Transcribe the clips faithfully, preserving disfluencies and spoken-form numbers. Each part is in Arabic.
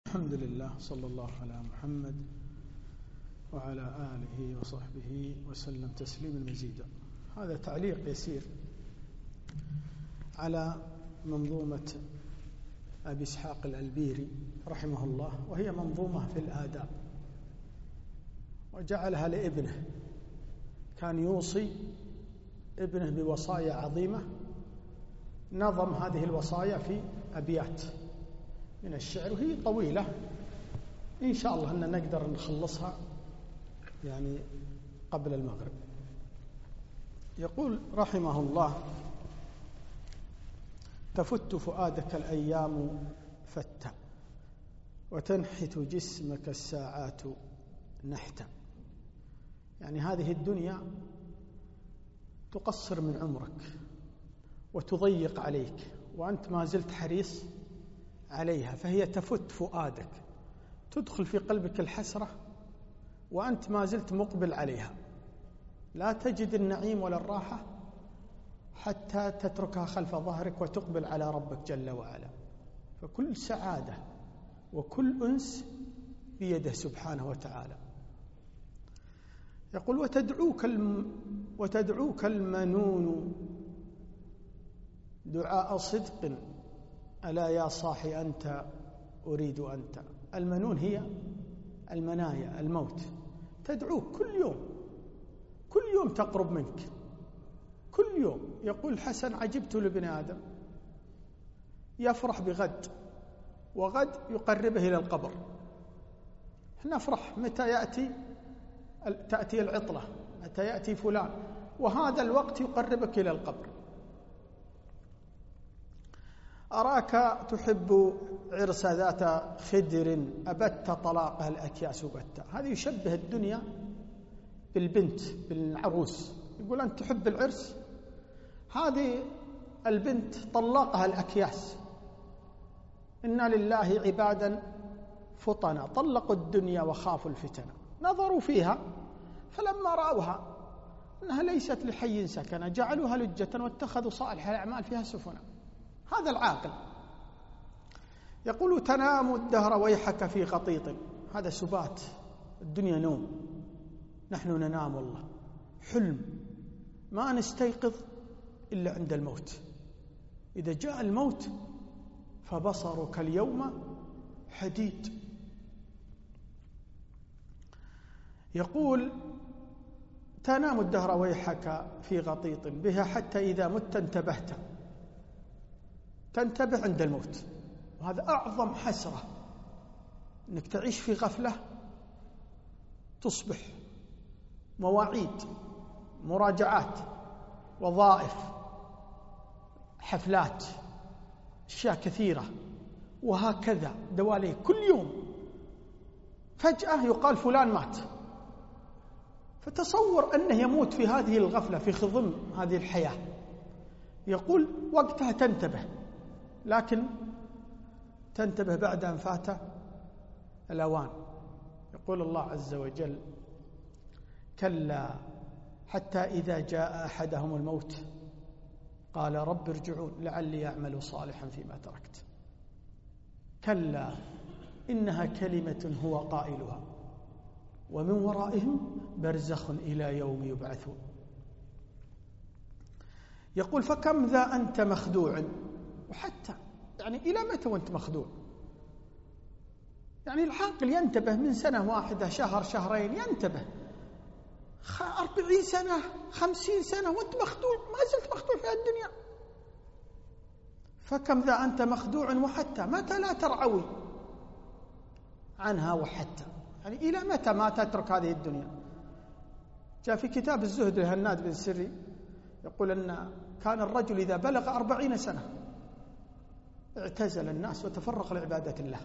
الحمد لله، صلى الله على محمد وعلى آله وصحبه وسلم تسليما مزيدا. هذا تعليق يسير على منظومة أبي إسحاق الألبيري رحمه الله، وهي منظومة في الآداب، وجعلها لابنه. كان يوصي ابنه بوصايا عظيمة، نظم هذه الوصايا في أبيات من الشعر، وهي طويلة إن شاء الله أن نقدر نخلصها يعني قبل المغرب. يقول رحمه الله: تفت فؤادك الأيام فتا، وتنحت جسمك الساعات نحتا. يعني هذه الدنيا تقصر من عمرك وتضيق عليك، وأنت ما زلت حريص عليها، فهي تفت فؤادك، تدخل في قلبك الحسرة وأنت ما زلت مقبل عليها، لا تجد النعيم ولا الراحة حتى تتركها خلف ظهرك وتقبل على ربك جل وعلا. فكل سعادة وكل أنس بيده سبحانه وتعالى. يقول: وتدعوك الم وتدعوك المنون دعاء صدق، ألا يا صاحي أنت أريد أنت. المنون هي المنايا، الموت، تدعوك كل يوم، كل يوم تقرب منك، كل يوم. يقول الحسن: عجبت لابن آدم، يفرح بغد، وغد يقربه إلى القبر. نفرح متى يأتي تأتي العطلة، متى يأتي فلان، وهذا الوقت يقربك إلى القبر. أراك تحب عرس ذات خدر، أبت طلاقها الأكياس بتا. هذا يشبه الدنيا بالبنت، بالعروس. يقول: أنت تحب العرس، هذه البنت طلقها الأكياس. إنا لله عبادا فطنا طلقوا الدنيا وخافوا الفتنة. نظروا فيها فلما رأوها أنها ليست لحي سكنة جعلوها لجة واتخذوا صالح الأعمال فيها سفنا. هذا العاقل. يقول: تنام الدهر ويحك في خطيط. هذا سبات، الدنيا نوم، نحن ننام والله، حلم، ما نستيقظ إلا عند الموت. إذا جاء الموت فبصرك اليوم حديد. يقول: تنام الدهر ويحك في غطيط بها حتى إذا مت انتبهت. تنتبه عند الموت، وهذا أعظم حسرة، أنك تعيش في غفلة، تصبح مواعيد، مراجعات، وظائف، حفلات، أشياء كثيرة، وهكذا دواليك كل يوم. فجأة يقال فلان مات، فتصور أنه يموت في هذه الغفلة، في خضم هذه الحياة. يقول: وقتها تنتبه، لكن تنتبه بعد أن فات الأوان. يقول الله عز وجل: كلا حتى إذا جاء أحدهم الموت قال رب ارجعون لعلي أعمل صالحا فيما تركت. كلا إنها كلمة هو قائلها ومن ورائهم برزخ إلى يوم يبعثون. يقول: فكم ذا أنت مخدوع. وحتى يعني إلى متى وأنت مخدوع؟ يعني العاقل ينتبه من سنة واحدة، شهر، شهرين، ينتبه. أربعين سنة، خمسين سنة وأنت مخدوع، ما زلت مخدوع في الدنيا. فكم ذا أنت مخدوع وحتى متى لا ترعوي عنها. وحتى يعني إلى متى ما تترك هذه الدنيا. جاء في كتاب الزهد لهناد بن سري يقول أن كان الرجل إذا بلغ أربعين سنة اعتزل الناس وتفرق لعبادة الله.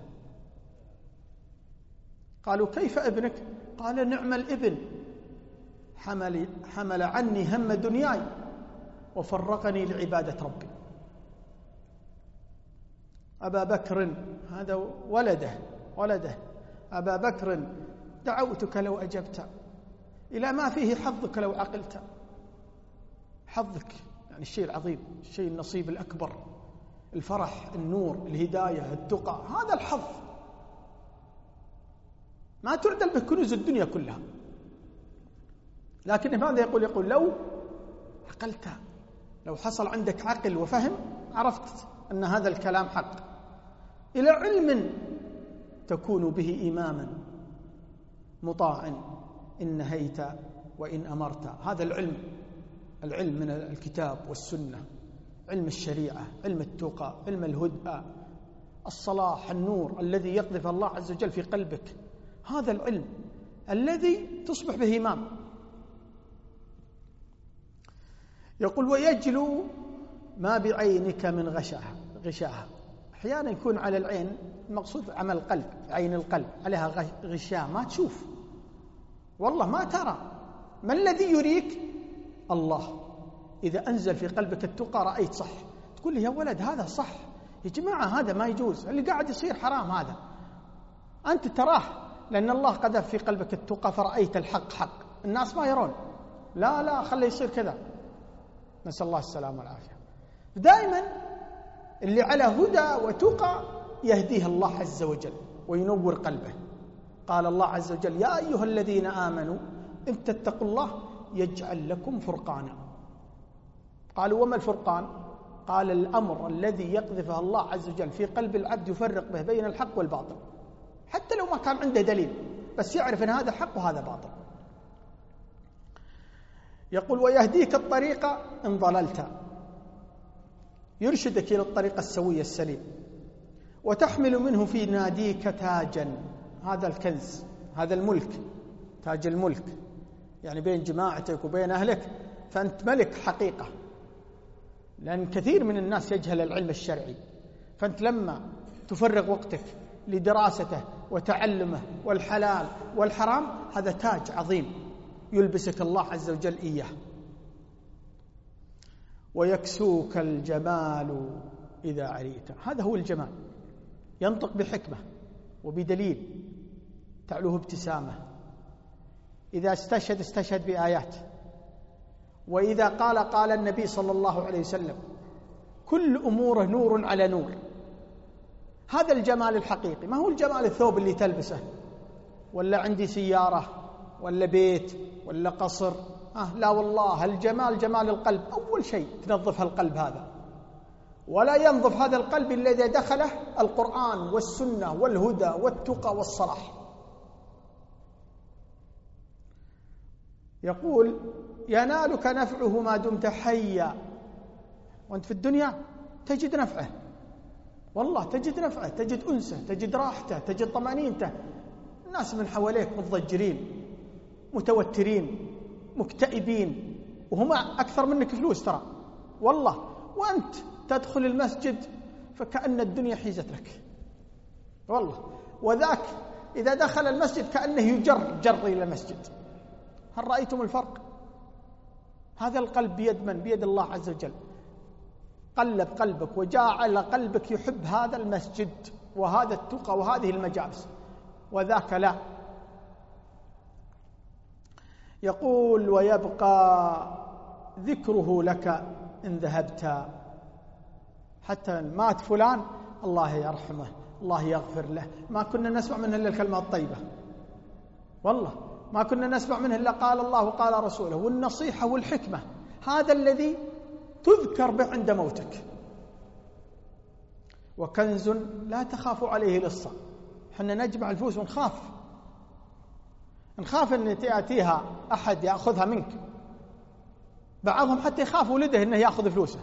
قالوا: كيف ابنك؟ قال: نعم الابن، حمل, حمل عني هم دنياي وفرقني لعبادة ربي. أبا بكر، هذا ولده ولده أبا بكر، دعوتك لو أجبت إلى ما فيه حظك لو عقلت. حظك يعني الشيء العظيم، الشيء النصيب الأكبر، الفرح، النور، الهداية، التقى، هذا الحظ. ما تعدل بكنوز الدنيا كلها. لكن ماذا يقول؟ يقول لو عقلت، لو حصل عندك عقل وفهم عرفت أن هذا الكلام حق، إلى علم تكون به إماما مطاع إن نهيت وإن أمرت. هذا العلم، العلم من الكتاب والسنة، علم الشريعة، علم التقى، علم الهدى، الصلاح، النور الذي يقذف الله عز وجل في قلبك، هذا العلم الذي تصبح به إمام. يقول ويجلو ما بعينك من غشاها. غشاها أحيانا يكون على العين المقصود عمل القلب، عين القلب عليها غشاء ما تشوف، والله ما ترى. ما الذي يريك؟ الله. إذا أنزل في قلبك التقى رأيت صح، تقول لي يا ولد هذا صح، يا جماعة هذا ما يجوز، اللي قاعد يصير حرام، هذا أنت تراه لأن الله قذف في قلبك التقى فرأيت الحق حق، الناس ما يرون. لا لا خليه يصير كذا، نسأل الله السلامة والعافية. دائما اللي على هدى وتقى يهديه الله عز وجل وينور قلبه. قال الله عز وجل يا أيها الذين آمنوا إن تتقوا الله يجعل لكم فرقانا. قالوا وما الفرقان؟ قال الأمر الذي يقذفه الله عز وجل في قلب العبد يفرق به بين الحق والباطل، حتى لو ما كان عنده دليل بس يعرف أن هذا حق وهذا باطل. يقول ويهديك الطريق إن ضللت، يرشدك إلى الطريق السوي السليم. وتحمل منه في ناديك تاجا، هذا الكنز، هذا الملك، تاج الملك، يعني بين جماعتك وبين أهلك فأنت ملك حقيقة، لأن كثير من الناس يجهل العلم الشرعي. فأنت لما تفرغ وقتك لدراسته وتعلمه والحلال والحرام، هذا تاج عظيم يلبسك الله عز وجل إياه. ويكسوك الجمال إذا عريت، هذا هو الجمال، ينطق بحكمة وبدليل، تعلوه ابتسامة. إذا استشهد استشهد بآيات، وإذا قال قال النبي صلى الله عليه وسلم كل أموره نور على نور. هذا الجمال الحقيقي، ما هو الجمال الثوب اللي تلبسه، ولا عندي سيارة ولا بيت ولا قصر. آه لا والله، الجمال جمال القلب. أول شيء تنظف القلب هذا، ولا ينظف هذا القلب إلا إذا دخله القرآن والسنة والهدى والتقى والصلاح. يقول ينالك نفعه ما دمت حيا، وأنت في الدنيا تجد نفعه، والله تجد نفعه، تجد أنسه، تجد راحته، تجد طمأنينته. الناس من حواليك متضجرين متوترين مكتئبين وهم أكثر منك فلوس ترى، والله، وأنت تدخل المسجد فكأن الدنيا حيزت لك، والله. وذاك إذا دخل المسجد كأنه يجر جر إلى المسجد. هل رأيتم الفرق؟ هذا القلب بيد من؟ بيد الله عز وجل. قلب قلبك وجعل قلبك يحب هذا المسجد وهذا التقى وهذه المجالس، وذاك لا. يقول ويبقى ذكره لك إن ذهبت، حتى مات فلان الله يرحمه الله يغفر له، ما كنا نسمع منه إلا الكلمات الطيبة، والله ما كنا نسمع منه إلا قال الله وقال رسوله والنصيحة والحكمة. هذا الذي تذكر به عند موتك. وكنز لا تخاف عليه لصة، حنا نجمع الفلوس ونخاف نخاف أن تأتيها أحد يأخذها منك. بعضهم حتى يخاف ولده أنه يأخذ فلوسه،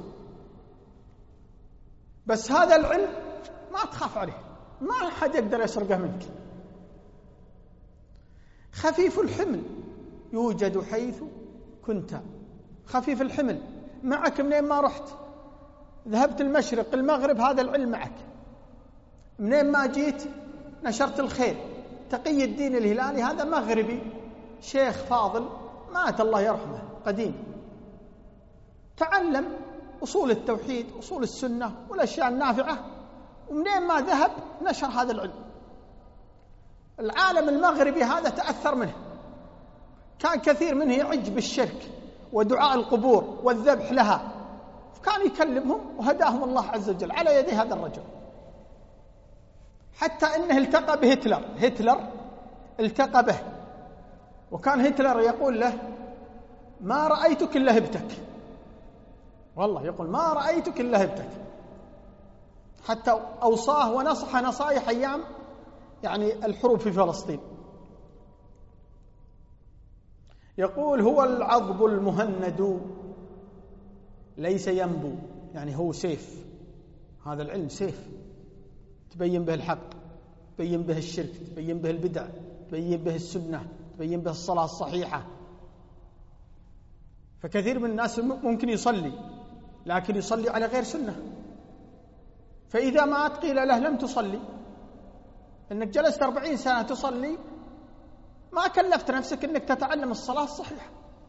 بس هذا العلم ما تخاف عليه، ما أحد يقدر يسرقه منك. خفيف الحمل يوجد حيث كنت، خفيف الحمل معك منين ما رحت، ذهبت المشرق المغرب هذا العلم معك، منين ما جيت نشرت الخير. تقي الدين الهلالي هذا مغربي شيخ فاضل مات الله يرحمه قديم، تعلم أصول التوحيد أصول السنة والأشياء النافعة، ومنين ما ذهب نشر هذا العلم. العالم المغربي هذا تأثر منه، كان كثير منه يعج بالشرك ودعاء القبور والذبح لها، كان يكلمهم وهداهم الله عز وجل على يدي هذا الرجل، حتى إنه التقى بهتلر. هتلر التقى به، وكان هتلر يقول له ما رأيتك إلا هبتك، والله يقول ما رأيتك إلا هبتك، حتى أوصاه ونصح نصائح أيام يعني الحروب في فلسطين. يقول هو العضب المهند ليس ينبو، يعني هو سيف، هذا العلم سيف تبين به الحق، تبين به الشرك، تبين به البدع، تبين به السنة، تبين به الصلاة الصحيحة. فكثير من الناس ممكن يصلي لكن يصلي على غير سنة، فإذا مات قيل له لم تصلي، إنك جلست أربعين سنة تصلي ما كلفت نفسك إنك تتعلم الصلاة الصحيحة.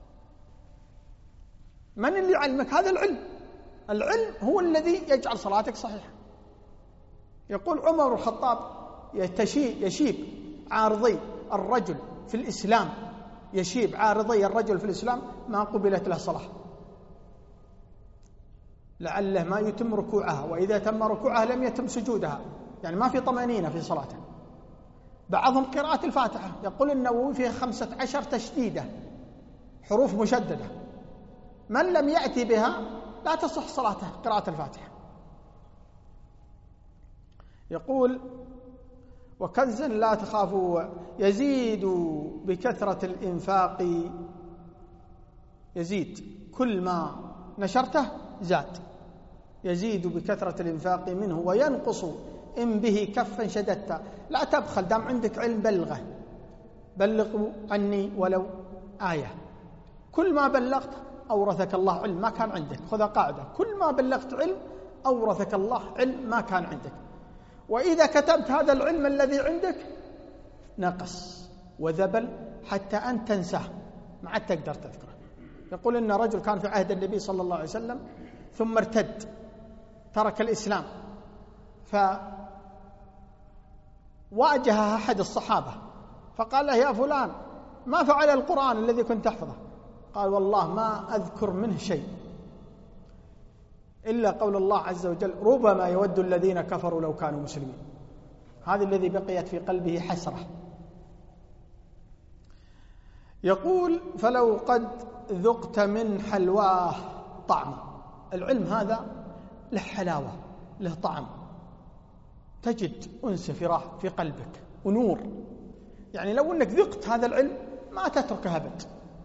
من اللي علمك؟ هذا العلم. العلم هو الذي يجعل صلاتك صحيحة. يقول عمر بن الخطاب يشيب عارضي الرجل في الإسلام، يشيب عارضي الرجل في الإسلام ما قبلت له صلاة، لعله ما يتم ركوعها، وإذا تم ركوعها لم يتم سجودها، يعني ما في طمأنينة في صلاته. بعضهم قراءة الفاتحة، يقول النووي فيها خمسة عشر تشديدة، حروف مشددة، من لم يأتي بها لا تصح صلاته قراءة الفاتحة. يقول وكنزا لا تخافوا يزيد بكثرة الإنفاق، يزيد كل ما نشرته زاد، يزيد بكثرة الإنفاق منه وينقص إن به كفا شددت. لا تبخل، دام عندك علم بلغه، بلغوا عني ولو آية. كل ما بلغت أورثك الله علم ما كان عندك، خذ قاعدة، كل ما بلغت علم أورثك الله علم ما كان عندك، وإذا كتبت هذا العلم الذي عندك نقص وذبل حتى أن تنساه، ما عاد تقدر تذكره. يقول إن رجل كان في عهد النبي صلى الله عليه وسلم ثم ارتد، ترك الإسلام، فواجه أحد الصحابة فقال له يا فلان ما فعل القرآن الذي كنت تحفظه؟ قال والله ما أذكر منه شيء إلا قول الله عز وجل ربما يود الذين كفروا لو كانوا مسلمين. هذا الذي بقيت في قلبه حسرة. يقول فلو قد ذقت من حلواه طعما، العلم هذا له حلاوة، له طعم، تجد أنس في راحة في قلبك ونور، يعني لو أنك ذقت هذا العلم ما تتركه أبد.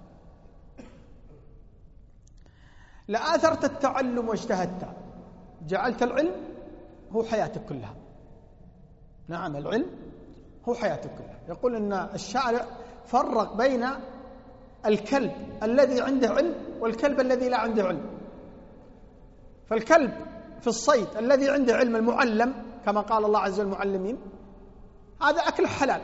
لآثرت التعلم واجتهدت، جعلت العلم هو حياتك كلها. نعم العلم هو حياتك كلها. يقول إن الشارع فرق بين الكلب الذي عنده علم والكلب الذي لا عنده علم. فالكلب في الصيد الذي عنده علم المعلم كما قال الله عز وجل المعلمين هذا أكله حلال،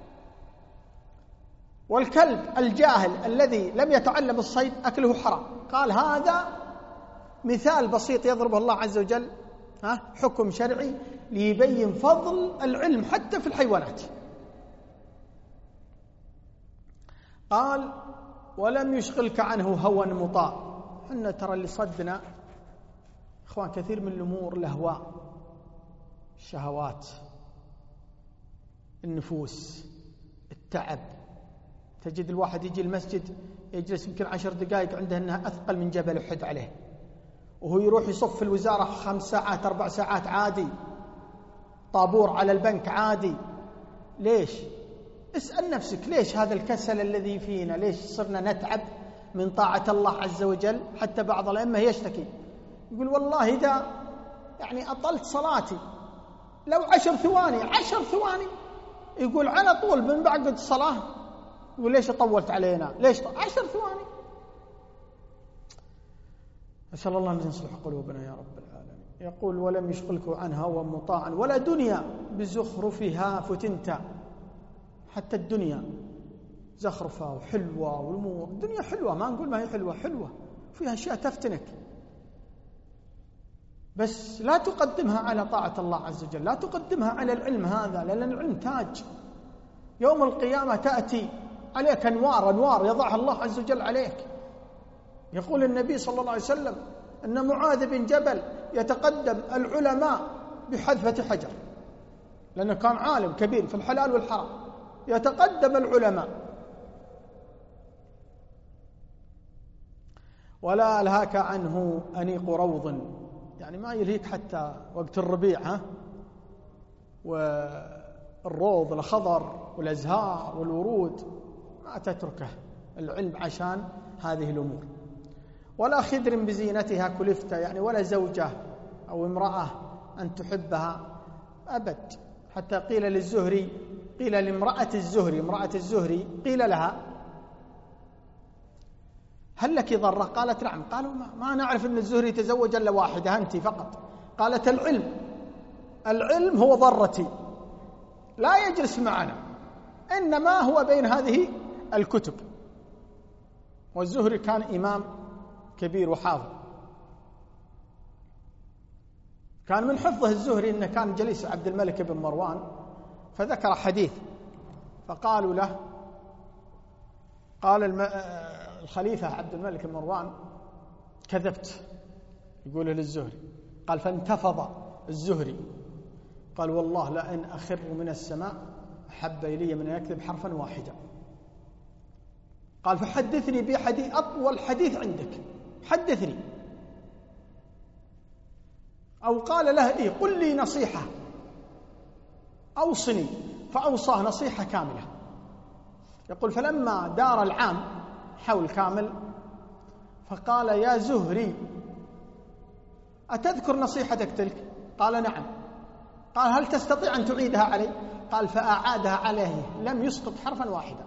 والكلب الجاهل الذي لم يتعلم الصيد أكله حرام. قال هذا مثال بسيط يضربه الله عز وجل، ها حكم شرعي ليبين فضل العلم حتى في الحيوانات. قال ولم يشغلك عنه هوى مطاع. حنا ترى اللي صدنا إخوان كثير من الأمور الأهواء، الشهوات، النفوس، التعب. تجد الواحد يجي المسجد يجلس يمكن عشر دقائق عنده أنها أثقل من جبل أحد عليه، وهو يروح يصف في الوزارة خمس ساعات أربع ساعات عادي، طابور على البنك عادي. ليش؟ اسأل نفسك ليش هذا الكسل الذي فينا؟ ليش صرنا نتعب من طاعة الله عز وجل؟ حتى بعض الأئمة يشتكي يقول والله إذا يعني أطلت صلاتي لو عشر ثواني عشر ثواني يقول على طول من بعد الصلاة يقول ليش طولت علينا؟ ليش طول؟ عشر ثواني. أسأل الله أن يصلح قلوبنا يا رب العالمين. يقول ولم يشغلك عنها هوى مطاعا ولا دنيا بزخرفها فتنت. حتى الدنيا زخرفة وحلوة والأمور، الدنيا حلوة، ما نقول ما هي حلوة، حلوة فيها أشياء تفتنك، بس لا تقدمها على طاعة الله عز وجل، لا تقدمها على العلم هذا، لأن العلم تاج. يوم القيامة تأتي عليك أنوار أنوار يضعها الله عز وجل عليك. يقول النبي صلى الله عليه وسلم أن معاذ بن جبل يتقدم العلماء بحذفة حجر، لأنه كان عالم كبير في الحلال والحرام، يتقدم العلماء. ولا ألهاك عنه أنيق روض، يعني ما يلهيك حتى وقت الربيع، ها والروض الخضر والأزهار والورود ما تتركه العلم عشان هذه الأمور. ولا خدر بزينتها كلفت، يعني ولا زوجة أو امرأة أن تحبها أبد. حتى قيل للزهري، قيل لامرأة الزهري، امرأة الزهري قيل لها هل لك ضرة؟ قالت نعم. قالوا ما, ما نعرف أن الزهري تزوج إلا واحدة، أنت فقط. قالت العلم، العلم هو ضرتي، لا يجلس معنا، إنما هو بين هذه الكتب. والزهري كان إمام كبير وحافظ. كان من حفظه الزهري أنه كان جليس عبد الملك بن مروان، فذكر حديث فقالوا له، قال الخليفة عبد الملك بن مروان كذبت، يقوله للزهري. قال فانتفض الزهري قال والله لأن أخر من السماء أحب إلي من أن يكذب حرفا واحدا. قال فحدثني بحديث، أطول حديث عندك حدثني. أو قال له إيه قل لي نصيحة أوصني، فأوصاه نصيحة كاملة. يقول فلما دار العام حول كامل فقال يا زهري أتذكر نصيحتك تلك؟ قال نعم. قال هل تستطيع أن تعيدها علي؟ قال فأعادها عليه لم يسقط حرفا واحدا.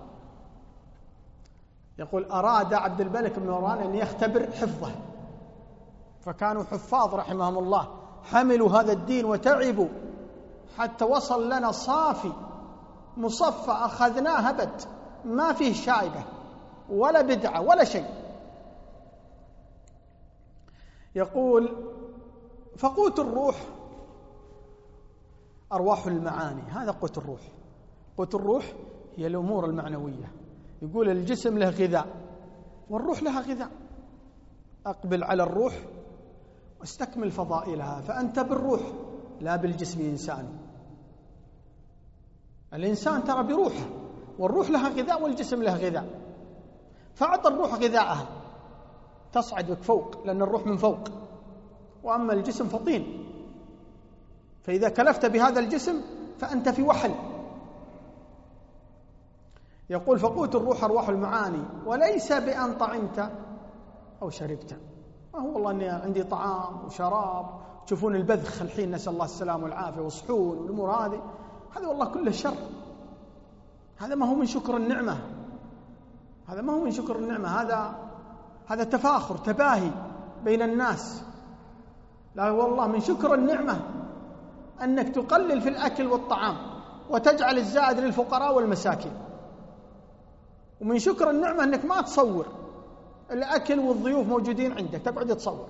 يقول أراد عبد الملك بن مروان أن يختبر حفظه، فكانوا حفاظ رحمهم الله، حملوا هذا الدين وتعبوا حتى وصل لنا صافي مصفى أخذناه أبد، ما فيه شائبة ولا بدعة ولا شيء. يقول فقوت الروح أرواح المعاني، هذا قوت الروح. قوت الروح هي الأمور المعنوية. يقول الجسم له غذاء والروح لها غذاء. أقبل على الروح واستكمل فضائلها، فأنت بالروح لا بالجسم إنسان. الإنسان ترى بروحه، والروح لها غذاء والجسم له غذاء، فأعطى الروح غذاءها تصعد بك فوق، لأن الروح من فوق، وأما الجسم فطين، فإذا كلفت بهذا الجسم فأنت في وحل. يقول فقوت الروح أرواح المعاني، وليس بأن طعمت أو شربت. ما هو والله أني عندي طعام وشراب، تشوفون البذخ الحين نسأل الله السلام والعافية والصحون والأمور هذه، هذا والله كله شر. هذا ما هو من شكر النعمة، هذا ما هو من شكر النعمة، هذا هذا تفاخر تباهي بين الناس. لا والله من شكر النعمة أنك تقلل في الأكل والطعام وتجعل الزائد للفقراء والمساكين. ومن شكر النعمة أنك ما تصور الأكل والضيوف موجودين عندك تقعد تصور.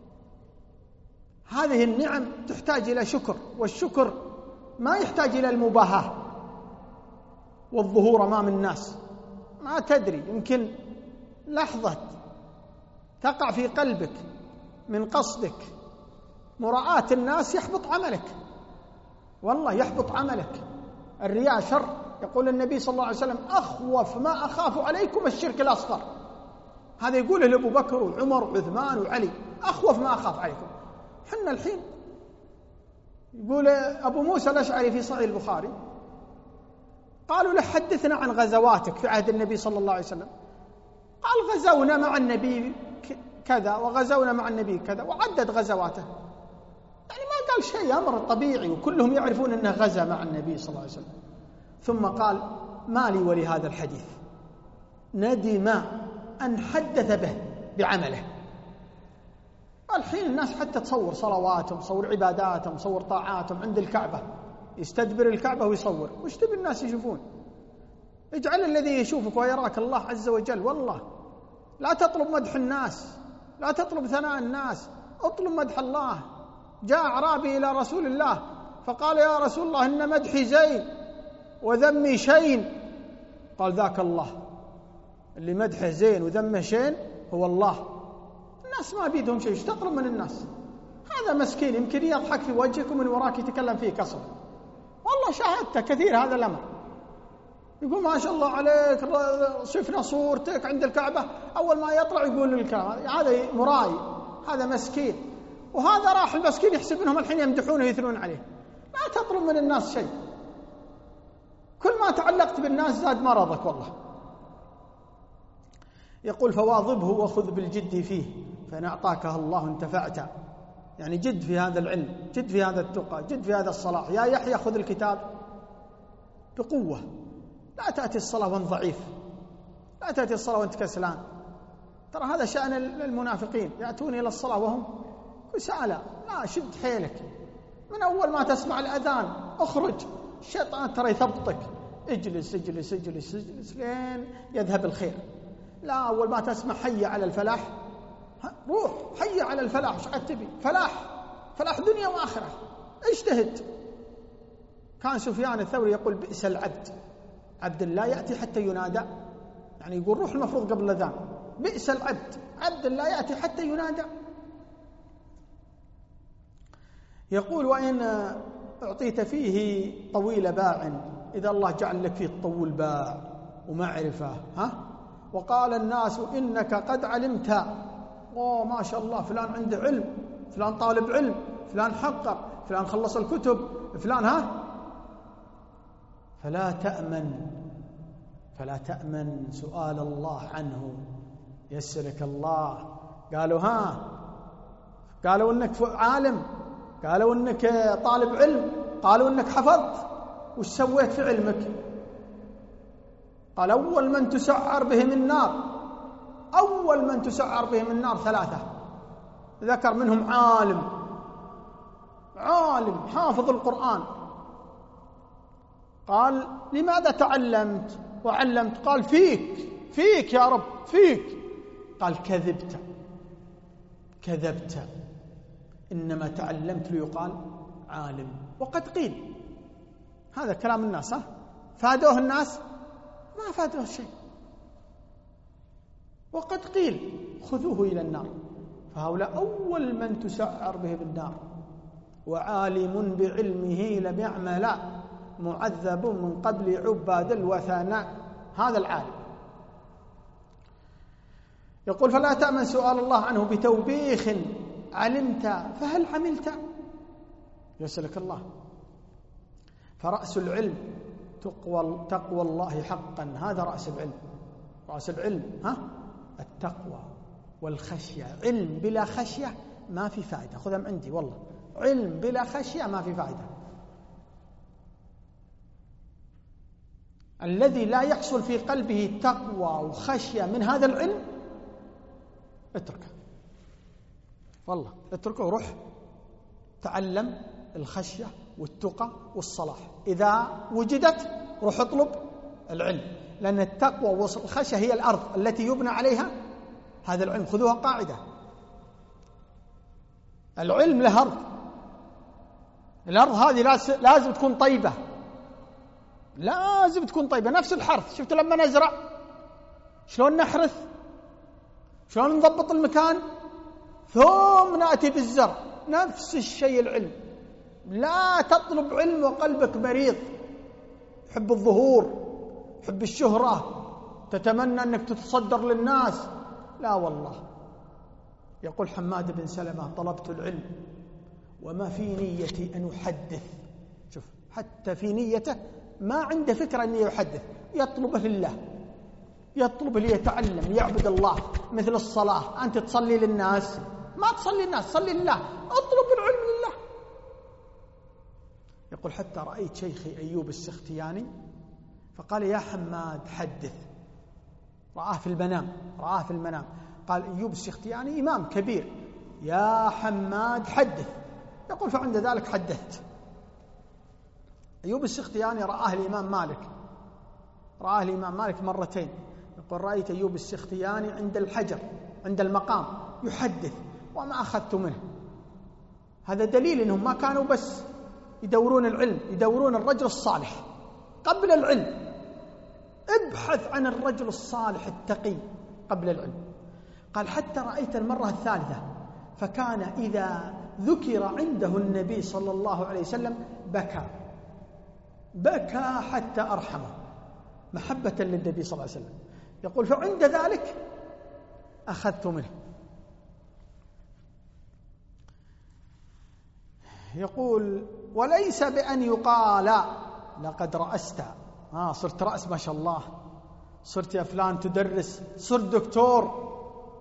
هذه النعم تحتاج إلى شكر، والشكر ما يحتاج إلى المباهاة والظهور أمام الناس. ما تدري، يمكن لحظة تقع في قلبك من قصدك مراعاة الناس يحبط عملك، والله يحبط عملك. الرياء شر. يقول النبي صلى الله عليه وسلم أخوف ما أخاف عليكم الشرك الأصغر. هذا يقوله لأبو بكر وعمر وعثمان وعلي، أخوف ما أخاف عليكم. حنا الحين يقول أبو موسى الأشعري في صحيح البخاري، قالوا له حدثنا عن غزواتك في عهد النبي صلى الله عليه وسلم. قال غزونا مع النبي كذا وغزونا مع النبي كذا، وعدد غزواته، يعني ما قال شيء، أمر طبيعي وكلهم يعرفون أنه غزا مع النبي صلى الله عليه وسلم. ثم قال ما لي ولهذا الحديث، ندم أن حدث به بعمله. الحين الناس حتى تصور صلواتهم، تصور عباداتهم، تصور طاعاتهم عند الكعبة، يستدبر الكعبة ويصور. وش تبي الناس يشوفون؟ اجعل الذي يشوفك ويراك الله عز وجل. والله لا تطلب مدح الناس، لا تطلب ثناء الناس، اطلب مدح الله. جاء أعرابي إلى رسول الله فقال يا رسول الله إن مدحي زين وذمي شين. قال ذاك الله، اللي مدحه زين وذمه شين هو الله. الناس ما بيدهم شيء، ايش تطلب من الناس؟ هذا مسكين يمكن يضحك في وجهك ومن وراك يتكلم فيه كسر. والله شاهدت كثير هذا الأمر. يقول ما شاء الله عليك شفنا صورتك عند الكعبة، أول ما يطلع يقول الكلام هذا مراي، هذا مسكين. وهذا راح المسكين يحسب أنهم الحين يمدحونه ويثنون عليه. لا تطلب من الناس شيء، كل ما تعلقت بالناس زاد مرضك والله. يقول فواظبه وخذ بالجد فيه فإن أعطاكه الله انتفعت. يعني جد في هذا العلم، جد في هذا التقى، جد في هذا الصلاح. يا يحيى خذ الكتاب بقوة، لا تأتي الصلاة وانت ضعيف، لا تأتي الصلاة وانت كسلان. ترى هذا شأن المنافقين، يأتون إلى الصلاة وهم كسالى. لا، شد حيلك من أول ما تسمع الأذان اخرج، الشيطان ترى يثبطك، اجلس اجلس اجلس اجلس لين يذهب الخير. لا، أول ما تسمع حي على الفلاح روح حي على الفلاح. ايش قد تبي؟ فلاح، فلاح دنيا وآخرة، اجتهد. كان سفيان الثوري يقول بئس العبد، عبد لا يأتي حتى ينادى. يعني يقول روح المفروض قبل الأذان. بئس العبد، عبد لا يأتي حتى ينادى. يقول وإن أعطيت فيه طويل باع، إذا الله جعل لك فيه طول باع ومعرفة، ها وقال الناس إنك قد علمت، أوه ما شاء الله فلان عنده علم، فلان طالب علم، فلان حقق، فلان خلص الكتب، فلان ها، فلا تأمن فلا تأمن سؤال الله عنه، يسرك الله. قالوا ها، قالوا إنك عالم، قالوا إنك طالب علم، قالوا إنك حفظت، وش سويت في علمك؟ قال أول من تسعر بهم النار، أول من تسعر بهم النار ثلاثة، ذكر منهم عالم، عالم حافظ القرآن. قال لماذا تعلمت وعلمت؟ قال فيك، فيك يا رب، فيك. قال كذبت، كذبت، إنما تعلمت ليقال عالم. وقد قيل، هذا كلام الناس، ها فادوه الناس؟ ما فادوه شيء. وقد قيل خذوه إلى النار، فهؤلاء أول من تسعر به بالنار. وعالم بعلمه لم يعمل، معذب من قبل عباد الوثناء. هذا العالم. يقول فلا تأمن سؤال الله عنه بتوبيخ، علمت فهل عملت؟ يسألك الله. فرأس العلم تقوى, تقوى الله حقا، هذا رأس العلم. رأس العلم ها التقوى والخشية. علم بلا خشية ما في فائدة، خذها من عندي والله، علم بلا خشية ما في فائدة. الذي لا يحصل في قلبه تقوى وخشية من هذا العلم اتركه والله، اتركه وروح تعلم الخشية والتقى والصلاح. إذا وجدت روح اطلب العلم، لأن التقوى والخشية هي الأرض التي يبنى عليها هذا العلم. خذوها قاعدة، العلم له أرض، الأرض هذه لازم تكون طيبة، لازم تكون طيبة. نفس الحرث، شفت لما نزرع شلون نحرث، شلون نضبط المكان، ثم نأتي بالزرع. نفس الشيء العلم. لا تطلب علم وقلبك مريض، حب الظهور، حب الشهرة، تتمنى أنك تتصدر للناس. لا والله. يقول حماد بن سلمة طلبت العلم وما في نيتي أن أحدث. شوف، حتى في نيته ما عنده فكرة أن يحدث، يطلبه لله، يطلب ليتعلم يعبد الله. مثل الصلاة، أنت تصلي للناس؟ ما تصلي للناس، صلي لله، اطلب العلم لله. يقول حتى رأيت شيخي أيوب السختياني فقال يا حماد حدث. رآه في المنام، رآه في المنام قال أيوب السختياني إمام كبير، يا حماد حدث. يقول فعند ذلك حدثت. أيوب السختياني رآه الإمام مالك، رآه الإمام مالك مرتين. يقول رأيت أيوب السختياني عند الحجر، عند المقام يحدث وما أخذت منه. هذا دليل أنهم ما كانوا بس يدورون العلم، يدورون الرجل الصالح قبل العلم. ابحث عن الرجل الصالح التقي قبل العلم. قال حتى رأيت المرة الثالثة فكان إذا ذكر عنده النبي صلى الله عليه وسلم بكى، بكى حتى أرحمه. محبة للنبي صلى الله عليه وسلم. يقول فعند ذلك أخذت منه. يقول وليس بأن يقال لقد رأست، آه صرت رأس ما شاء الله، صرت يا فلان تدرس، صرت دكتور،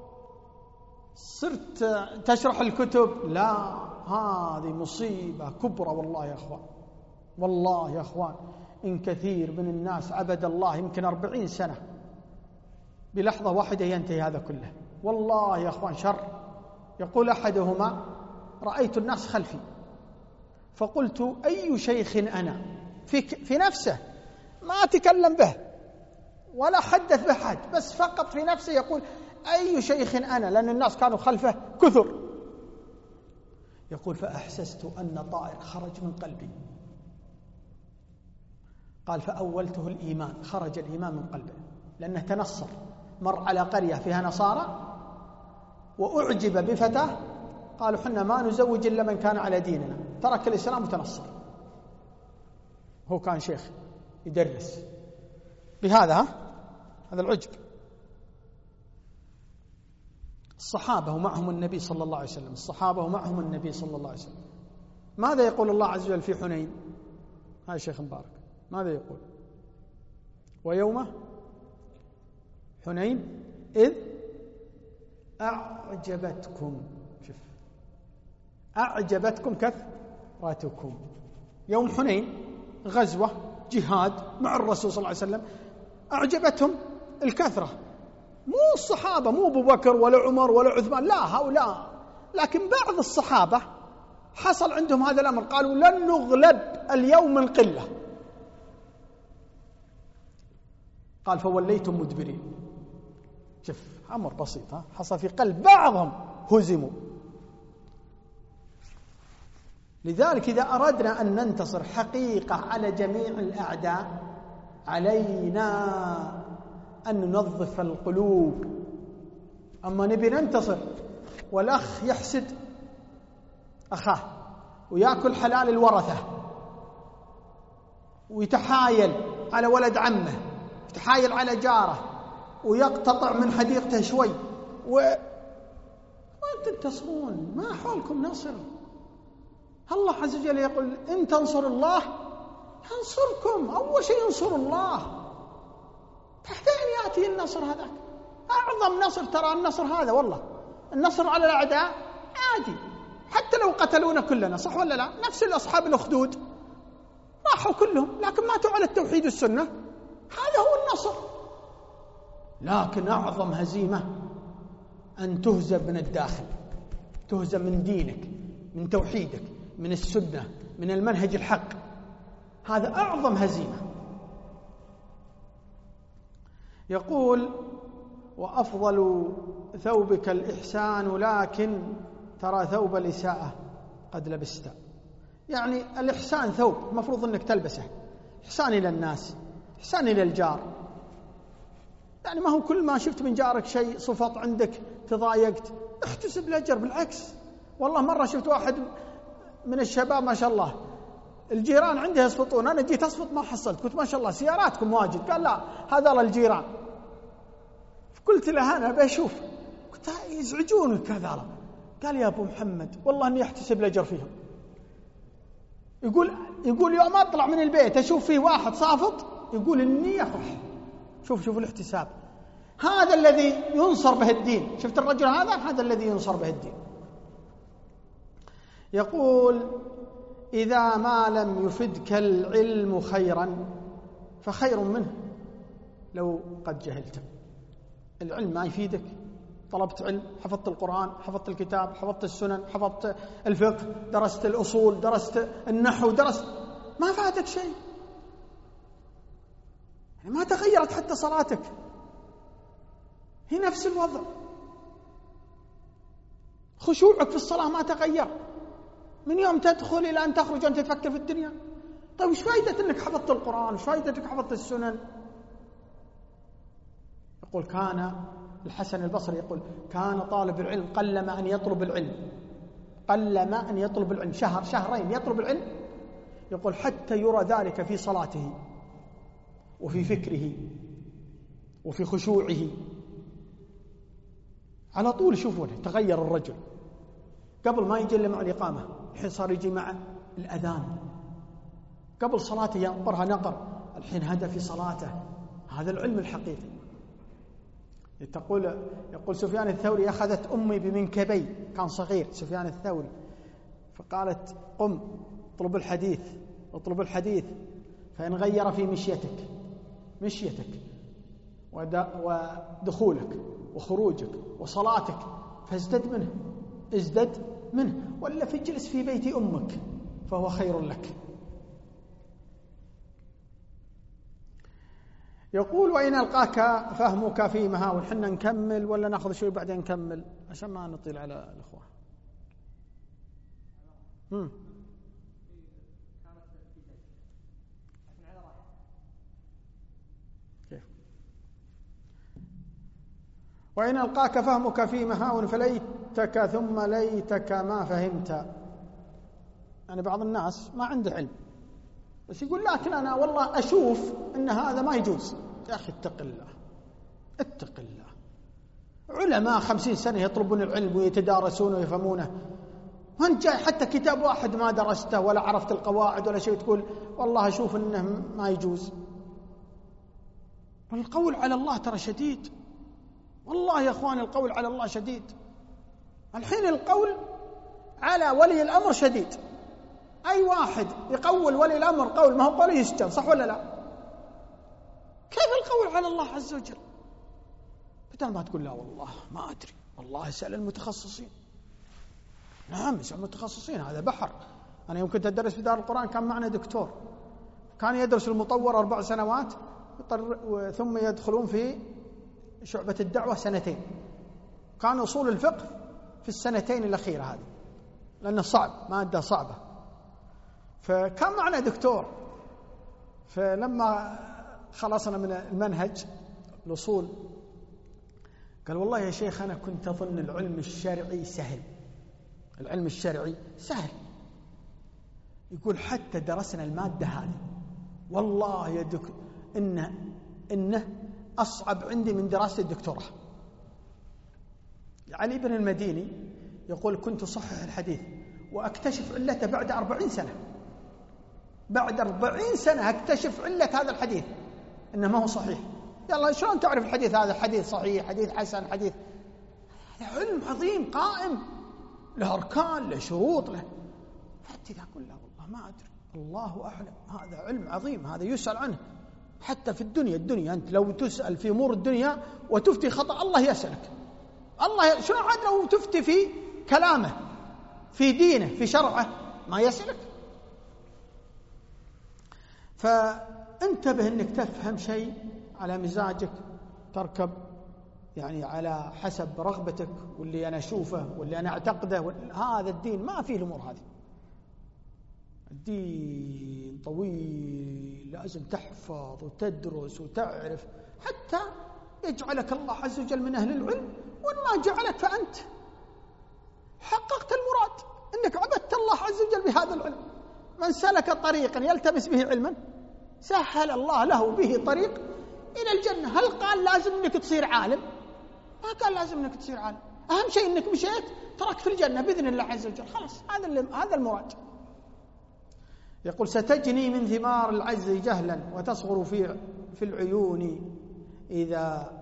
صرت تشرح الكتب. لا، هذه مصيبة كبرى والله يا أخوان، والله يا أخوان إن كثير من الناس عبد الله يمكن أربعين سنة بلحظة واحدة ينتهي هذا كله، والله يا أخوان شر. يقول أحدهما رأيت الناس خلفي فقلت أي شيخ أنا، في, في نفسه ما تكلم به ولا حدث به حد، بس فقط في نفسه يقول أي شيخ أنا، لأن الناس كانوا خلفه كثر. يقول فأحسست أن طائر خرج من قلبي. قال فأولته الإيمان، خرج الإيمان من قلبه لأنه تنصر، مر على قرية فيها نصارى وأعجب بفتاه قالوا حنا ما نزوج إلا من كان على ديننا، ترك الإسلام وتنصر. هو كان شيخ يدرس بهذا، ها؟ هذا العجب. الصحابة ومعهم النبي صلى الله عليه وسلم، الصحابة ومعهم النبي صلى الله عليه وسلم. ماذا يقول الله عز وجل في حنين؟ هاي شيخ مبارك ماذا يقول؟ ويوم حنين إذ أعجبتكم، شوف أعجبتكم كثرتكم. يوم حنين غزوة جهاد مع الرسول صلى الله عليه وسلم، أعجبتهم الكثرة، مو الصحابة، مو أبو بكر ولا عمر ولا عثمان، لا هؤلاء، لكن بعض الصحابة حصل عندهم هذا الأمر، قالوا لن نغلب اليوم من قلة. قال فوليتم مدبرين. شوف أمر بسيط، ها؟ حصل في قلب بعضهم هزموا. لذلك إذا أردنا أن ننتصر حقيقة على جميع الأعداء علينا أن ننظف القلوب. أما نبي ننتصر والأخ يحسد أخاه ويأكل حلال الورثة ويتحايل على ولد عمه، يتحايل على جاره ويقتطع من حديقته شوي و... ما تنتصرون، ما حولكم نصر. الله عز وجل يقول إن تنصر الله ينصركم، أول شيء ينصر الله، بعدين يأتي النصر هذاك. أعظم نصر ترى النصر هذا، والله النصر على الأعداء عادي، حتى لو قتلونا كلنا، صح ولا لا؟ نفس الأصحاب الأخدود راحوا كلهم لكن ماتوا على التوحيد والسنة، هذا هو النصر. لكن أعظم هزيمة أن تهزم من الداخل، تهزم من دينك، من توحيدك، من السنة، من المنهج الحق، هذا أعظم هزيمة. يقول وأفضل ثوبك الإحسان لكن ترى ثوب الإساءة قد لبست. يعني الإحسان ثوب مفروض أنك تلبسه، إحسان إلى الناس، إحسان إلى الجار. يعني ما هو كل ما شفت من جارك شيء صفط عندك تضايقت احتسب الأجر، بالعكس. والله مرة شفت واحد من الشباب ما شاء الله الجيران عنده يصفطون، أنا جيت أصفط ما حصلت، قلت ما شاء الله سياراتكم واجد، قال لا هذا للجيران. قلت له أنا بشوف، قلت يزعجونك هذا، قال يا أبو محمد والله أني أحتسب الأجر فيهم. يقول يقول يوم أطلع من البيت أشوف فيه واحد صافط، يقول إني أفرح. شوف شوف الاحتساب، هذا الذي ينصر به الدين. شفت الرجل هذا، هذا الذي ينصر به الدين. يقول إذا ما لم يفدك العلم خيرا فخير منه لو قد جهلت. العلم ما يفيدك، طلبت علم، حفظت القرآن، حفظت الكتاب، حفظت السنن، حفظت الفقه، درست الأصول، درست النحو، درست، ما فاتك شيء، يعني ما تغيرت حتى صلاتك، هي نفس الوضع. خشوعك في الصلاة ما تغير من يوم تدخل إلى أن تخرج أنت تفكر في الدنيا. طيب وش فائدة أنك حفظت القرآن، وش فائدة أنك حفظت السنن؟ يقول كان الحسن البصري يقول كان طالب العلم قلما أن يطلب العلم، قلما أن يطلب العلم، شهر شهرين يطلب العلم، يقول حتى يرى ذلك في صلاته وفي فكره وفي خشوعه. على طول يشوفونه تغير الرجل. قبل ما يجي مع الإقامة، الحين صار يجي مع الأذان. قبل صلاته ينقرها نقر، الحين هدى في صلاته. هذا العلم الحقيقي. تقول يقول سفيان الثوري: أخذت أمي بمنكبي، كان صغير سفيان الثوري، فقالت: قم اطلب الحديث اطلب الحديث فإن غير في مشيتك مشيتك ودخولك وخروجك وصلاتك فازدد منه ازدد منه، ولا فاجلس في بيت أمك فهو خير لك. يقول: وإن ألقاك فهمك في مهاون. حنا نكمل ولا ناخذ شوي بعدين نكمل عشان ما نطيل على الأخوة؟ هم. كيف؟ وإن ألقاك فهمك في مهاون فليتك ثم ليتك ما فهمت. يعني بعض الناس ما عنده علم بس يقول: لكن أنا والله أشوف أن هذا ما يجوز. يا أخي اتق الله اتق الله. علماء خمسين سنة يطلبون العلم ويتدارسونه ويفهمونه، وانت جاي حتى كتاب واحد ما درسته ولا عرفت القواعد ولا شيء تقول والله أشوف أنه ما يجوز. والقول على الله ترى شديد، والله يا أخوان القول على الله شديد. الحين القول على ولي الأمر شديد. أي واحد يقول ولي الأمر قول ما هو قوله يسجن، صح ولا لا؟ كيف القول على الله عز وجل؟ بدل ما تقول لا والله ما أدري، والله اسأل المتخصصين. نعم اسأل المتخصصين، هذا بحر. أنا يوم كنت أدرس في دار القرآن كان معنا دكتور كان يدرس المطور أربع سنوات ثم يدخلون في شعبة الدعوة سنتين. كان أصول الفقه في السنتين الأخيرة هذه لأنه صعب، مادة صعبة. فكان معنا دكتور، فلما خلصنا من المنهج الأصول قال: والله يا شيخ أنا كنت أظن العلم الشرعي سهل. العلم الشرعي سهل. يقول: حتى درسنا المادة هذه والله يا دكتور إنه, إنه أصعب عندي من دراسة الدكتوراه. علي بن المديني يقول: كنت أصحح الحديث وأكتشف علته بعد أربعين سنة. بعد أربعين سنة أكتشف علة هذا الحديث إنه ما هو صحيح. يلا شلون تعرف الحديث هذا حديث صحيح، حديث حسن، حديث؟ هذا علم عظيم قائم له أركان، له شروط، له. فأنت تقول: لا والله ما أدري، الله أعلم. هذا علم عظيم، هذا يسأل عنه حتى في الدنيا. الدنيا أنت لو تسأل في أمور الدنيا وتفتي خطأ الله يسألك. الله شنو عاد لو تفتي في كلامه في دينه في شرعه ما يسألك؟ فانتبه أنك تفهم شيء على مزاجك، تركب يعني على حسب رغبتك واللي أنا أشوفه واللي أنا أعتقده. هذا الدين ما فيه الأمور هذه. الدين طويل، لازم تحفظ وتدرس وتعرف حتى يجعلك الله عز وجل من أهل العلم. وإن ما جعلك فأنت حققت المراد أنك عبدت الله عز وجل بهذا العلم. من سلك طريقا يلتمس به علما سهل الله له به طريق إلى الجنة. هل قال لازم أنك تصير عالم؟ ما قال لازم أنك تصير عالم. أهم شيء أنك مشيت تراك في الجنة بإذن الله عز وجل. خلاص هذا هذا المراد. يقول: ستجني من ثمار العجز جهلا وتصغر في في العيون إذا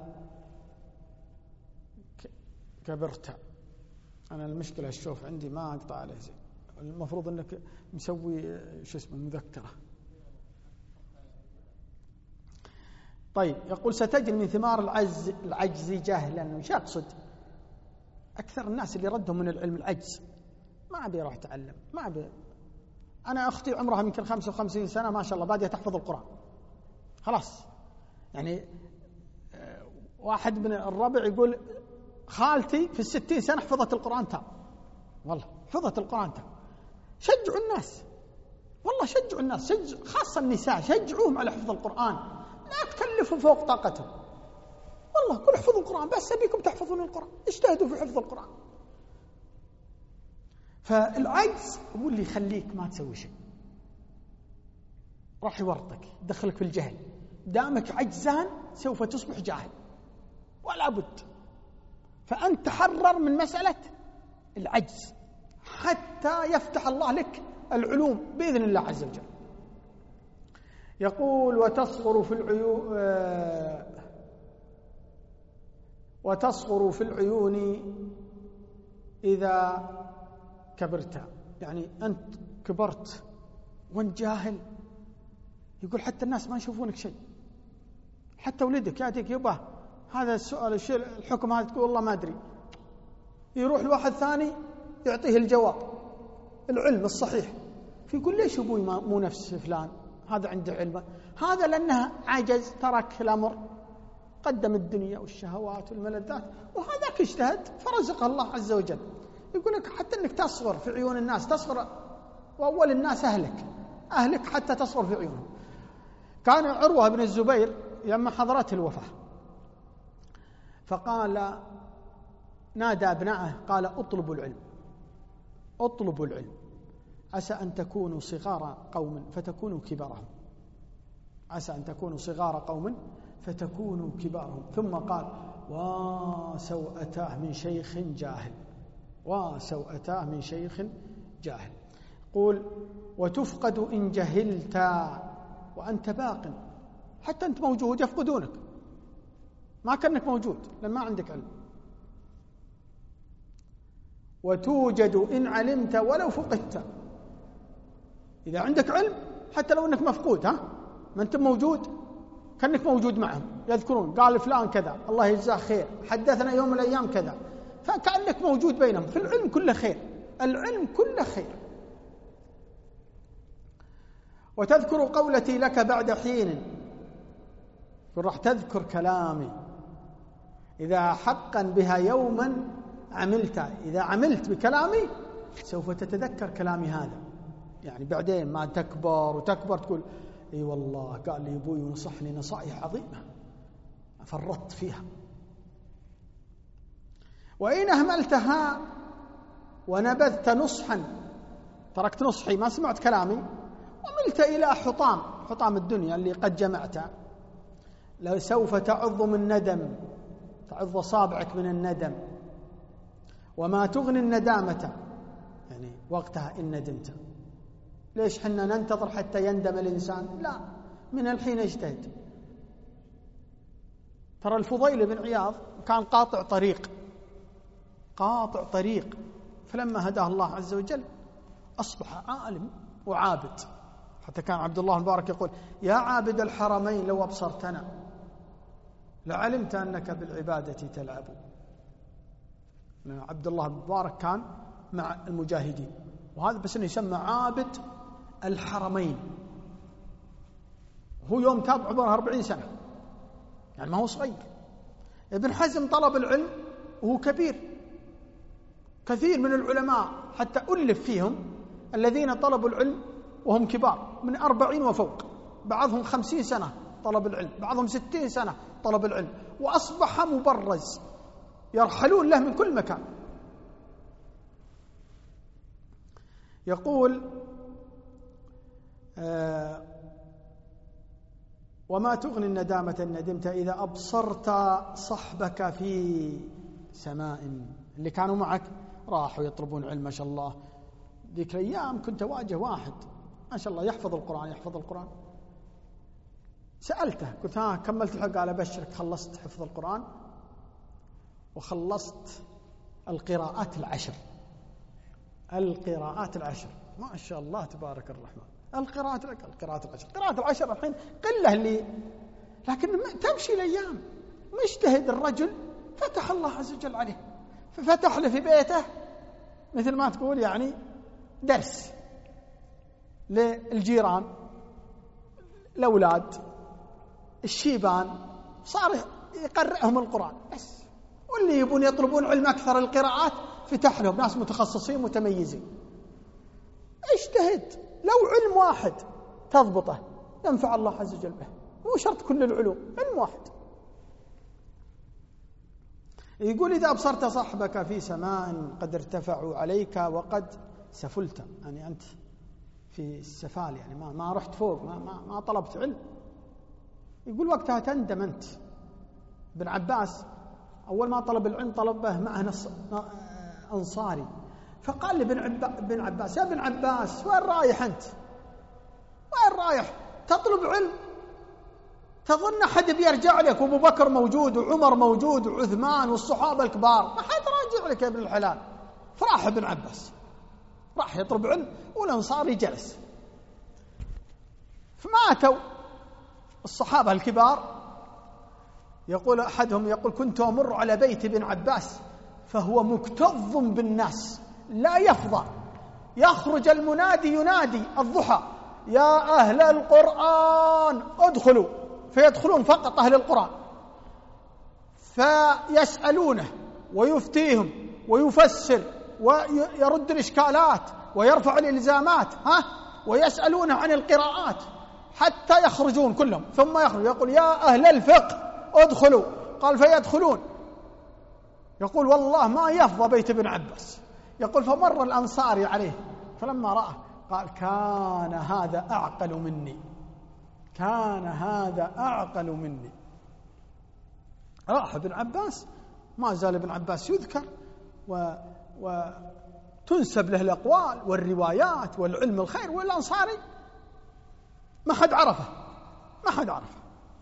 كبرت. أنا المشكلة الشوف عندي ما أقطع عليه زين. المفروض أنك مسوي شو اسمه مذكرة. طيب يقول: ستجني من ثمار العجز العجز جهلا. وش يقصد؟ أكثر الناس اللي ردهم من العلم العجز، ما أبي أروح أتعلم، ما أبي. أنا أختي عمرها يمكن خمسة وخمسين سنة ما شاء الله بادية تحفظ القرآن خلاص. يعني واحد من الربع يقول: خالتي في الستين سنة حفظت القرآن تام، والله حفظت القرآن تام. شجعوا الناس، والله شجعوا الناس، شجع خاصة النساء، شجعوهم على حفظ القرآن، لا تكلفوا فوق طاقتهم. والله كل حفظوا القرآن، بس أبيكم تحفظون القرآن، اجتهدوا في حفظ القرآن. فالعجز هو اللي يخليك ما تسوي شيء، راح يورطك، يدخلك في الجهل، دامك عجزان سوف تصبح جاهل ولا بد. فأنت تحرر من مسألة العجز حتى يفتح الله لك العلوم بإذن الله عز وجل. يقول وتصغر في العيون وتصغر في العيون إذا كبرت، يعني أنت كبرت وانت جاهل، يقول حتى الناس ما يشوفونك شيء، حتى ولدك يأتيك يبا هذا السؤال الشيء الحكم هذا تقول والله ما أدري، يروح لواحد ثاني يعطيه الجواب العلم الصحيح، فيقول ليش أبوي مو نفس فلان هذا عنده علم؟ هذا لأنه عجز، ترك الأمر، قدم الدنيا والشهوات والملذات، وهذاك اجتهد فرزقه الله عز وجل. يقول لك حتى أنك تصغر في عيون الناس، تصغر وأول الناس أهلك أهلك حتى تصغر في عيونهم. كان عروة بن الزبير لما حضرته الوفاة فقال نادى ابنائه قال اطلبوا العلم اطلبوا العلم عسى أن تكونوا صغار قوم فتكونوا كبارهم، عسى أن تكونوا صغار قوم فتكونوا كبارهم. ثم قال وسوءتاه من شيخ جاهل، وسوءتاه من شيخ جاهل. قول وتفقد إن جهلت وأنت باق، حتى أنت موجود يفقدونك، ما كأنك موجود لأن ما عندك علم. وتوجد إن علمت ولو فقدت، إذا عندك علم حتى لو أنك مفقود، ها ما أنت موجود كأنك موجود معهم، يذكرون قال فلان كذا الله يجزاه خير، حدثنا يوم من الأيام كذا، فكأنك موجود بينهم. في العلم كله خير، العلم كله خير. وتذكر قولتي لك بعد حين، راح تذكر كلامي إذا حقا بها يوما عملت، إذا عملت بكلامي سوف تتذكر كلامي هذا، يعني بعدين ما تكبر وتكبر تقول اي والله قال لي ابوي ونصحني نصائح عظيمه فرطت فيها. وإن أهملتها ونبذت نصحا، تركت نصحي ما سمعت كلامي وملت إلى حطام حطام الدنيا اللي قد جمعته، لو سوف تعض من ندم، تعض أصابعك من الندم. وما تغني الندامة، يعني وقتها إن ندمت. ليش حنا ننتظر حتى يندم الإنسان؟ لا، من الحين اجتهد. ترى الفضيل بن عياض كان قاطع طريق، قاطع طريق، فلما هداه الله عز وجل أصبح عالم وعابد. حتى كان عبد الله المبارك يقول يا عابد الحرمين لو أبصرتنا لعلمت أنك بالعبادة تلعب. عبد الله المبارك كان مع المجاهدين، وهذا بس إنه يسمى عابد الحرمين. هو يوم تاب عمره أربعين سنة، يعني ما هو صغير. ابن حزم طلب العلم وهو كبير. كثير من العلماء حتى ألف فيهم الذين طلبوا العلم وهم كبار من أربعين وفوق، بعضهم خمسين سنة طلب العلم، بعضهم ستين سنة طلب العلم، وأصبح مبرز يرحلون له من كل مكان. يقول آه وما تغني الندامة إن ندمت إذا أبصرت صحبك في سماء، اللي كانوا معك راحوا يطلبون علم ما شاء الله. ذيك الأيام كنت أواجه واحد ما شاء الله يحفظ القرآن يحفظ القرآن، سألته قلت ها كملت الحق؟ قال أبشرك خلصت حفظ القرآن وخلصت القراءات العشر. القراءات العشر ما شاء الله تبارك الرحمن، القراءات القراءات العشر قراءة العشر الحين قلة اللي، لكن تمشي الأيام. مجتهد الرجل فتح الله عز وجل عليه، ففتح له في بيته مثل ما تقول يعني درس للجيران، الأولاد، الشيبان، صار يقرأهم القرآن بس. واللي يبون يطلبون علم أكثر القراءات فتح لهم ناس متخصصين متميزين. اجتهد، لو علم واحد تضبطه ينفع الله عز وجل به، مو شرط كل العلوم، علم واحد. يقول إذا أبصرت صاحبك في سماء قد ارتفعوا عليك وقد سفلت، يعني أنت في السفال، يعني ما ما رحت فوق، ما ما, ما طلبت علم، يقول وقتها تندم أنت. ابن عباس أول ما طلب العلم طلبه معه نص أنصاري، فقال لابن عباس ابن عباس يا ابن عباس وين رايح أنت؟ وين رايح تطلب علم؟ تظن أحد بيرجع لك؟ وأبو بكر موجود وعمر موجود وعثمان والصحابة الكبار، ما حد راجع لك يا ابن الحلال. فراح ابن عباس راح يطلب علم والأنصاري جلس. فماتوا الصحابة الكبار، يقول أحدهم يقول كنت أمر على بيت ابن عباس فهو مكتظ بالناس لا يفضى، يخرج المنادي ينادي الضحى يا أهل القرآن ادخلوا، فيدخلون فقط أهل القرآن، فيسألونه ويفتيهم ويفسر ويرد الإشكالات ويرفع الإلزامات، ها ويسألونه عن القراءات حتى يخرجون كلهم، ثم يخرج يقول يا أهل الفقه ادخلوا، قال فيدخلون. يقول والله ما يفضى بيت ابن عباس. يقول فمر الأنصاري عليه فلما رأى قال كان هذا أعقل مني، كان هذا أعقل مني. راح ابن عباس، ما زال ابن عباس يذكر و... وتنسب له الأقوال والروايات والعلم الخير، والأنصاري ما حد عرفه، ما حد عرفه.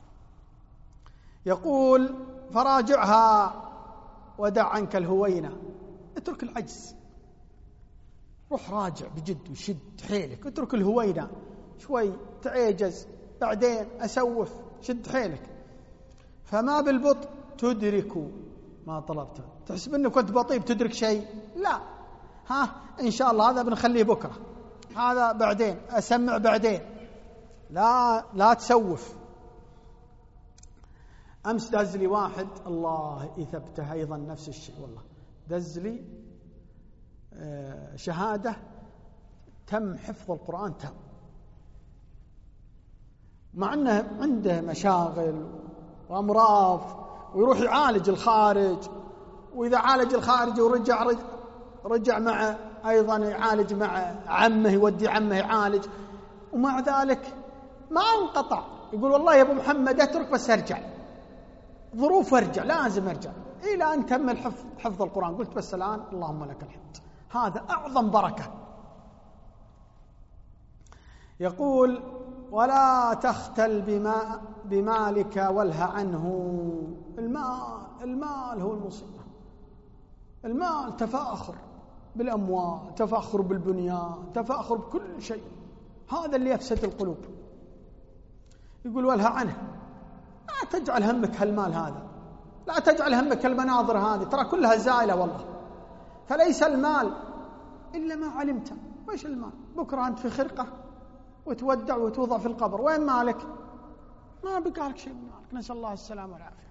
يقول فراجعها ودع عنك الهوينة، اترك العجز، روح راجع بجد وشد حيلك، اترك الهوينة شوي تعجز بعدين أسوف، شد حيلك. فما بالبطء تدرك ما طلبته. تحسب أنك كنت بطيء تدرك شيء؟ لا، ها إن شاء الله هذا بنخليه بكرة، هذا بعدين أسمع بعدين، لا لا تسوف. أمس دز لي واحد الله يثبته أيضا نفس الشيء، والله دز لي شهادة تم حفظ القرآن تام، مع أنه عنده مشاغل وأمراض ويروح يعالج الخارج، وإذا عالج الخارج ورجع رجع, رجع مع أيضا يعالج مع عمه، يودي عمه يعالج، ومع ذلك ما انقطع. يقول والله يا أبو محمد أترك بس أرجع، ظروف أرجع، لازم أرجع، إلى أن تم الحفظ حفظ القرآن. قلت بس الآن اللهم لك الحمد، هذا أعظم بركة. يقول ولا تختل بما بمالك والها عنه. المال المال هو المصيبة، المال تفاخر بالأموال، تفاخر بالبنيان، تفاخر بكل شيء، هذا اللي يفسد القلوب. يقول والها عنه، لا تجعل همك هالمال هذا، لا تجعل همك المناظر هذه، ترى كلها زائلة والله. فليس المال إلا ما علمت. وإيش المال؟ بكرة أنت في خرقة وتودع وتوضع في القبر، وين مالك؟ ما بقى لك شيء من مالك، نسأل الله السلامة والعافية.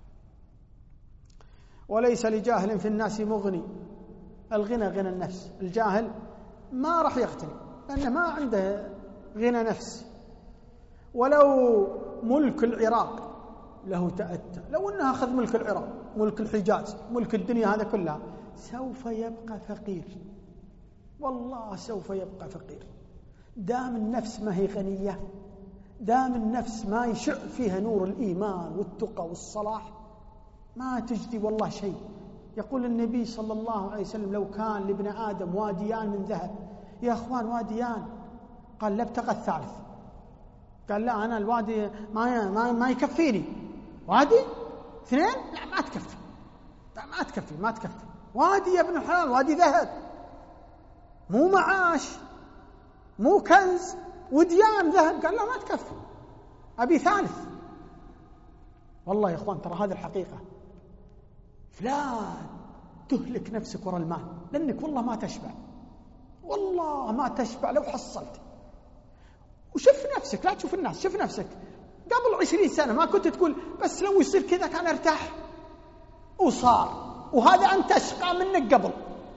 وليس لجاهل في الناس مغني. الغنى غنى النفس، الجاهل ما راح يغتني لأنه ما عنده غنى نفس. ولو ملك العراق له تأتى، لو أنه أخذ ملك العراق، ملك الحجاز، ملك الدنيا هذا كلها، سوف يبقى فقير، والله سوف يبقى فقير. دام النفس ما هي غنية، دام النفس ما يشع فيها نور الإيمان والتقى والصلاح، ما تجدي والله شيء. يقول النبي صلى الله عليه وسلم لو كان لابن آدم واديان من ذهب، يا أخوان واديان، قال لابتغى الثالث، قال لا أنا الوادي ما ما, ما يكفيني، وادي اثنين لا ما تكفي، لا ما تكفي ما تكفي، وادي يا ابن الحلال، وادي ذهب، مو معاش مو كنز، وديان ذهب، قال لا ما تكفي، أبي ثالث. والله يا إخوان ترى هذه الحقيقة، فلا تهلك نفسك وراء المال، لأنك والله ما تشبع، والله ما تشبع لو حصلت. وشوف نفسك، لا تشوف الناس، شوف نفسك قبل عشرين سنة ما كنت تقول بس لو يصير كذا كان ارتاح، وصار، وهذا أنت أشقى منك قبل.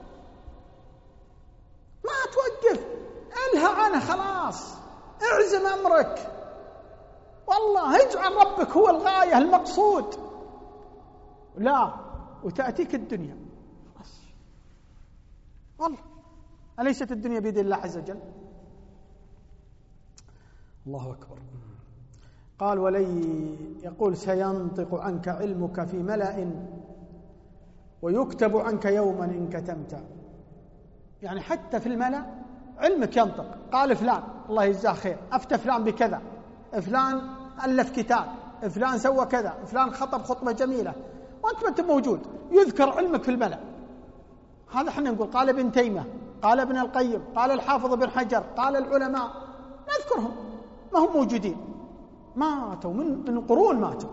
ما توقف، الها عنه خلاص، اعزم أمرك، والله اجعل ربك هو الغاية المقصود، لا وتأتيك الدنيا بس. والله أليست الدنيا بيد الله عز وجل؟ الله أكبر. قال ولي يقول سينطق عنك علمك في ملأ ويكتب عنك يوما إن كتمت. يعني حتى في الملأ علمك ينطق. قال فلان الله يجزاه خير أفتى فلان بكذا، فلان ألف كتاب، فلان سوى كذا، فلان خطب خطبة جميلة، وأنت ما أنت موجود، يذكر علمك في الملأ. هذا احنا نقول قال ابن تيمية، قال ابن القيم، قال الحافظ بن حجر، قال العلماء، نذكرهم ما هم موجودين، ماتوا من من قرون ماتوا.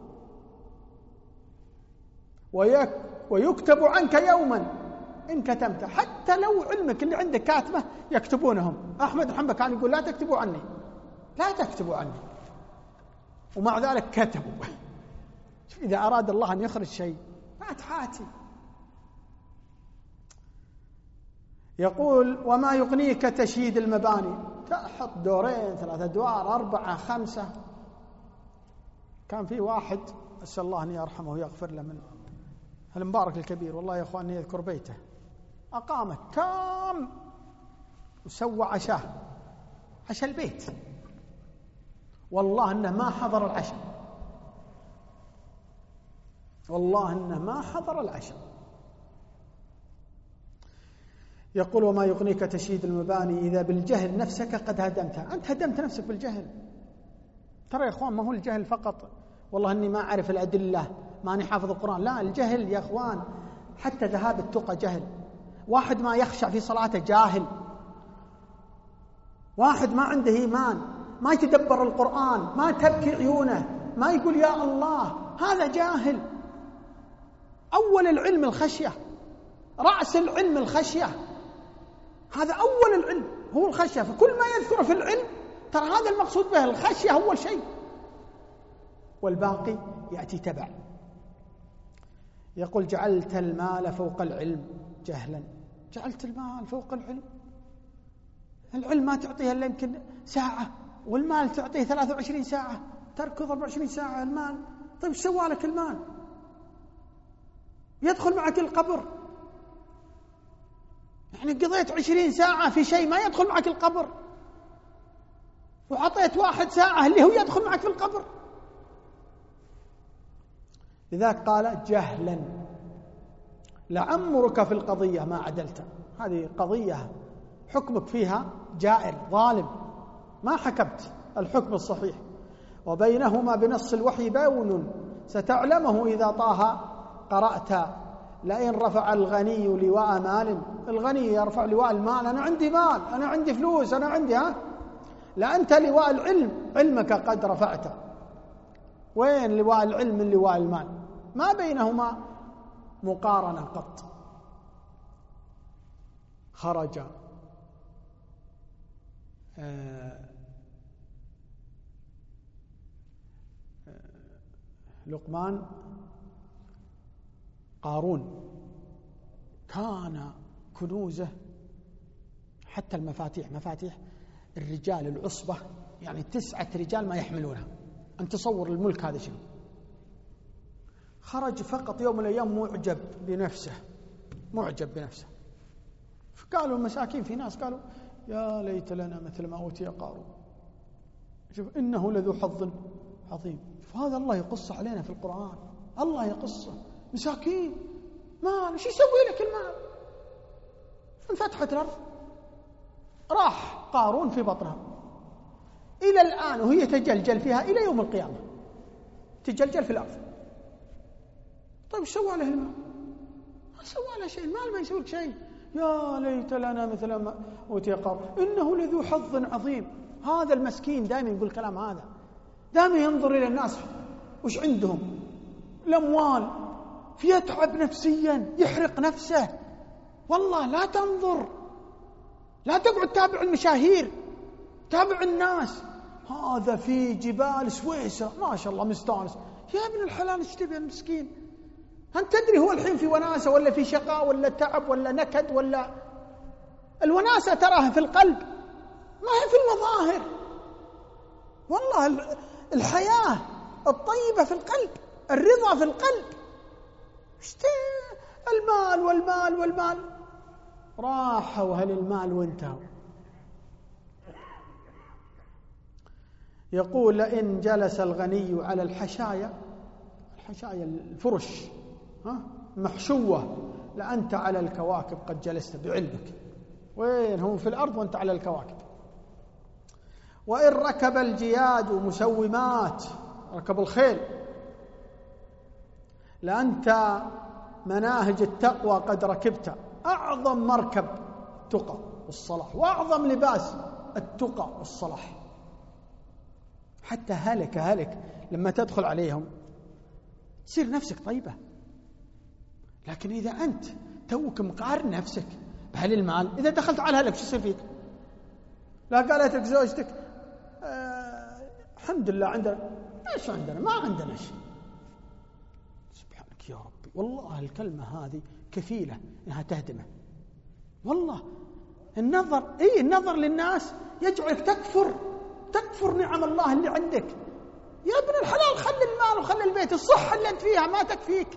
ويكتب عنك يوما إن كتمت. حتى لو علمك اللي عندك كاتمة يكتبونهم. أحمد بن حنبل كان يقول لا تكتبوا عني، لا تكتبوا عني، ومع ذلك كتبوا. إذا أراد الله أن يخرج شيء ما تحاتي. يقول وما يغنيك تشييد المباني، تحط دورين ثلاثة أدوار أربعة خمسة. كان في واحد أسأل الله أن يرحمه ويغفر له من المبارك الكبير، والله يا أخواني يذكر بيته، أقامت تام وسوى عشاء عشاء البيت، والله أنه ما حضر العشاء، والله أنه ما حضر العشاء. يقول وما يغنيك تشييد المباني إذا بالجهل نفسك قد هدمتها. أنت هدمت نفسك بالجهل. ترى يا أخوان ما هو الجهل فقط والله أني ما أعرف الأدلة، ماني حافظ القرآن، لا، الجهل يا أخوان حتى ذهاب التقى جهل. واحد ما يخشع في صلاته جاهل، واحد ما عنده إيمان، ما يتدبر القرآن، ما تبكي عيونه، ما يقول يا الله، هذا جاهل. أول العلم الخشية، رأس العلم الخشية، هذا أول العلم هو الخشية. فكل ما يذكر في العلم ترى هذا المقصود به، الخشية أول شيء، والباقي يأتي تبع. يقول جعلت المال فوق العلم جهلا. جعلت المال فوق العلم. العلم ما تعطيه إلا يمكن ساعة، والمال تعطيه ثلاثة وعشرين ساعة، تركض أربعة وعشرين ساعة المال. طيب ايش سوى لك المال؟ يدخل معك القبر، يعني قضيت عشرين ساعة في شيء ما يدخل معك القبر، وعطيت واحد ساعة اللي هو يدخل معك في القبر. لذلك قال جهلا لعمرك في القضية ما عدلت. هذه قضية حكمك فيها جائر ظالم، ما حكمت الحكم الصحيح. وبينهما بنص الوحي بون ستعلمه إذا طه قرأت. لئن رفع الغني لواء مال، الغني يرفع لواء المال، أنا عندي مال، أنا عندي فلوس، أنا عندي ها لأنت لواء العلم، علمك قد رفعت. وين لواء العلم من لواء المال؟ ما بينهما مقارنة قط. خرج آه لقمان قارون، كان كنوزه حتى المفاتيح، مفاتيح الرجال العصبة، يعني تسعة رجال ما يحملونها. أن تصور الملك هذا شنو. خرج فقط يوم من الأيام معجب بنفسه، معجب بنفسه. فقالوا المساكين في ناس قالوا يا ليت لنا مثل ما أوتي قارون، شوف إنه لذو حظ عظيم. فهذا الله يقص علينا في القرآن، الله يقصه. مساكين مال، وش يسوي لك المال؟ انفتحت الأرض، راح قارون في بطنها إلى الآن وهي تجلجل فيها إلى يوم القيامة، تجلجل في الأرض. طيب ايش سوى له المال؟ ما سوى له شيء، المال ما يسوي لك شيء. يا ليت لنا مثل ما أوتي قارون إنه لذو حظ عظيم. هذا المسكين دائما يقول الكلام هذا، دائما ينظر إلى الناس وش عندهم الأموال، فيتعب نفسيا، يحرق نفسه. والله لا تنظر، لا تقعد تابع المشاهير، تابع الناس. هذا في جبال سويسرا ما شاء الله مستانس. يا ابن الحلال ايش تبي المسكين؟ أنت تدري هو الحين في وناسة ولا في شقاء ولا تعب ولا نكد؟ ولا الوناسة تراها في القلب، ما هي في المظاهر. والله الحياة الطيبة في القلب، الرضا في القلب. المال والمال والمال، راحوا أهل المال وانتهوا. يقول لئن جلس الغني على الحشايا، الحشايا الفرش ها محشوة، لأنت على الكواكب قد جلست بعلمك. وين هم في الأرض وأنت على الكواكب. وإن ركب الجياد مسومات، ركب الخيل، لأنت مناهج التقوى قد ركبت. أعظم مركب التقى والصلاح، وأعظم لباس التقى والصلاح. حتى هلك هلك لما تدخل عليهم تصير نفسك طيبة. لكن إذا أنت توك مقارن نفسك بهل المال، إذا دخلت على هلك شو يصير فيك؟ لا قالت لك زوجتك آه الحمد لله عندنا، إيش عندنا؟ ما عندنا شيء. سبحانك يا ربي، والله الكلمة هذه كفيلة إنها تهدمه. والله النظر إيه النظر للناس يجعلك تكفر تكفر نعم الله اللي عندك. يا ابن الحلال خلي المال وخلي البيت، الصحة اللي أنت فيها ما تكفيك.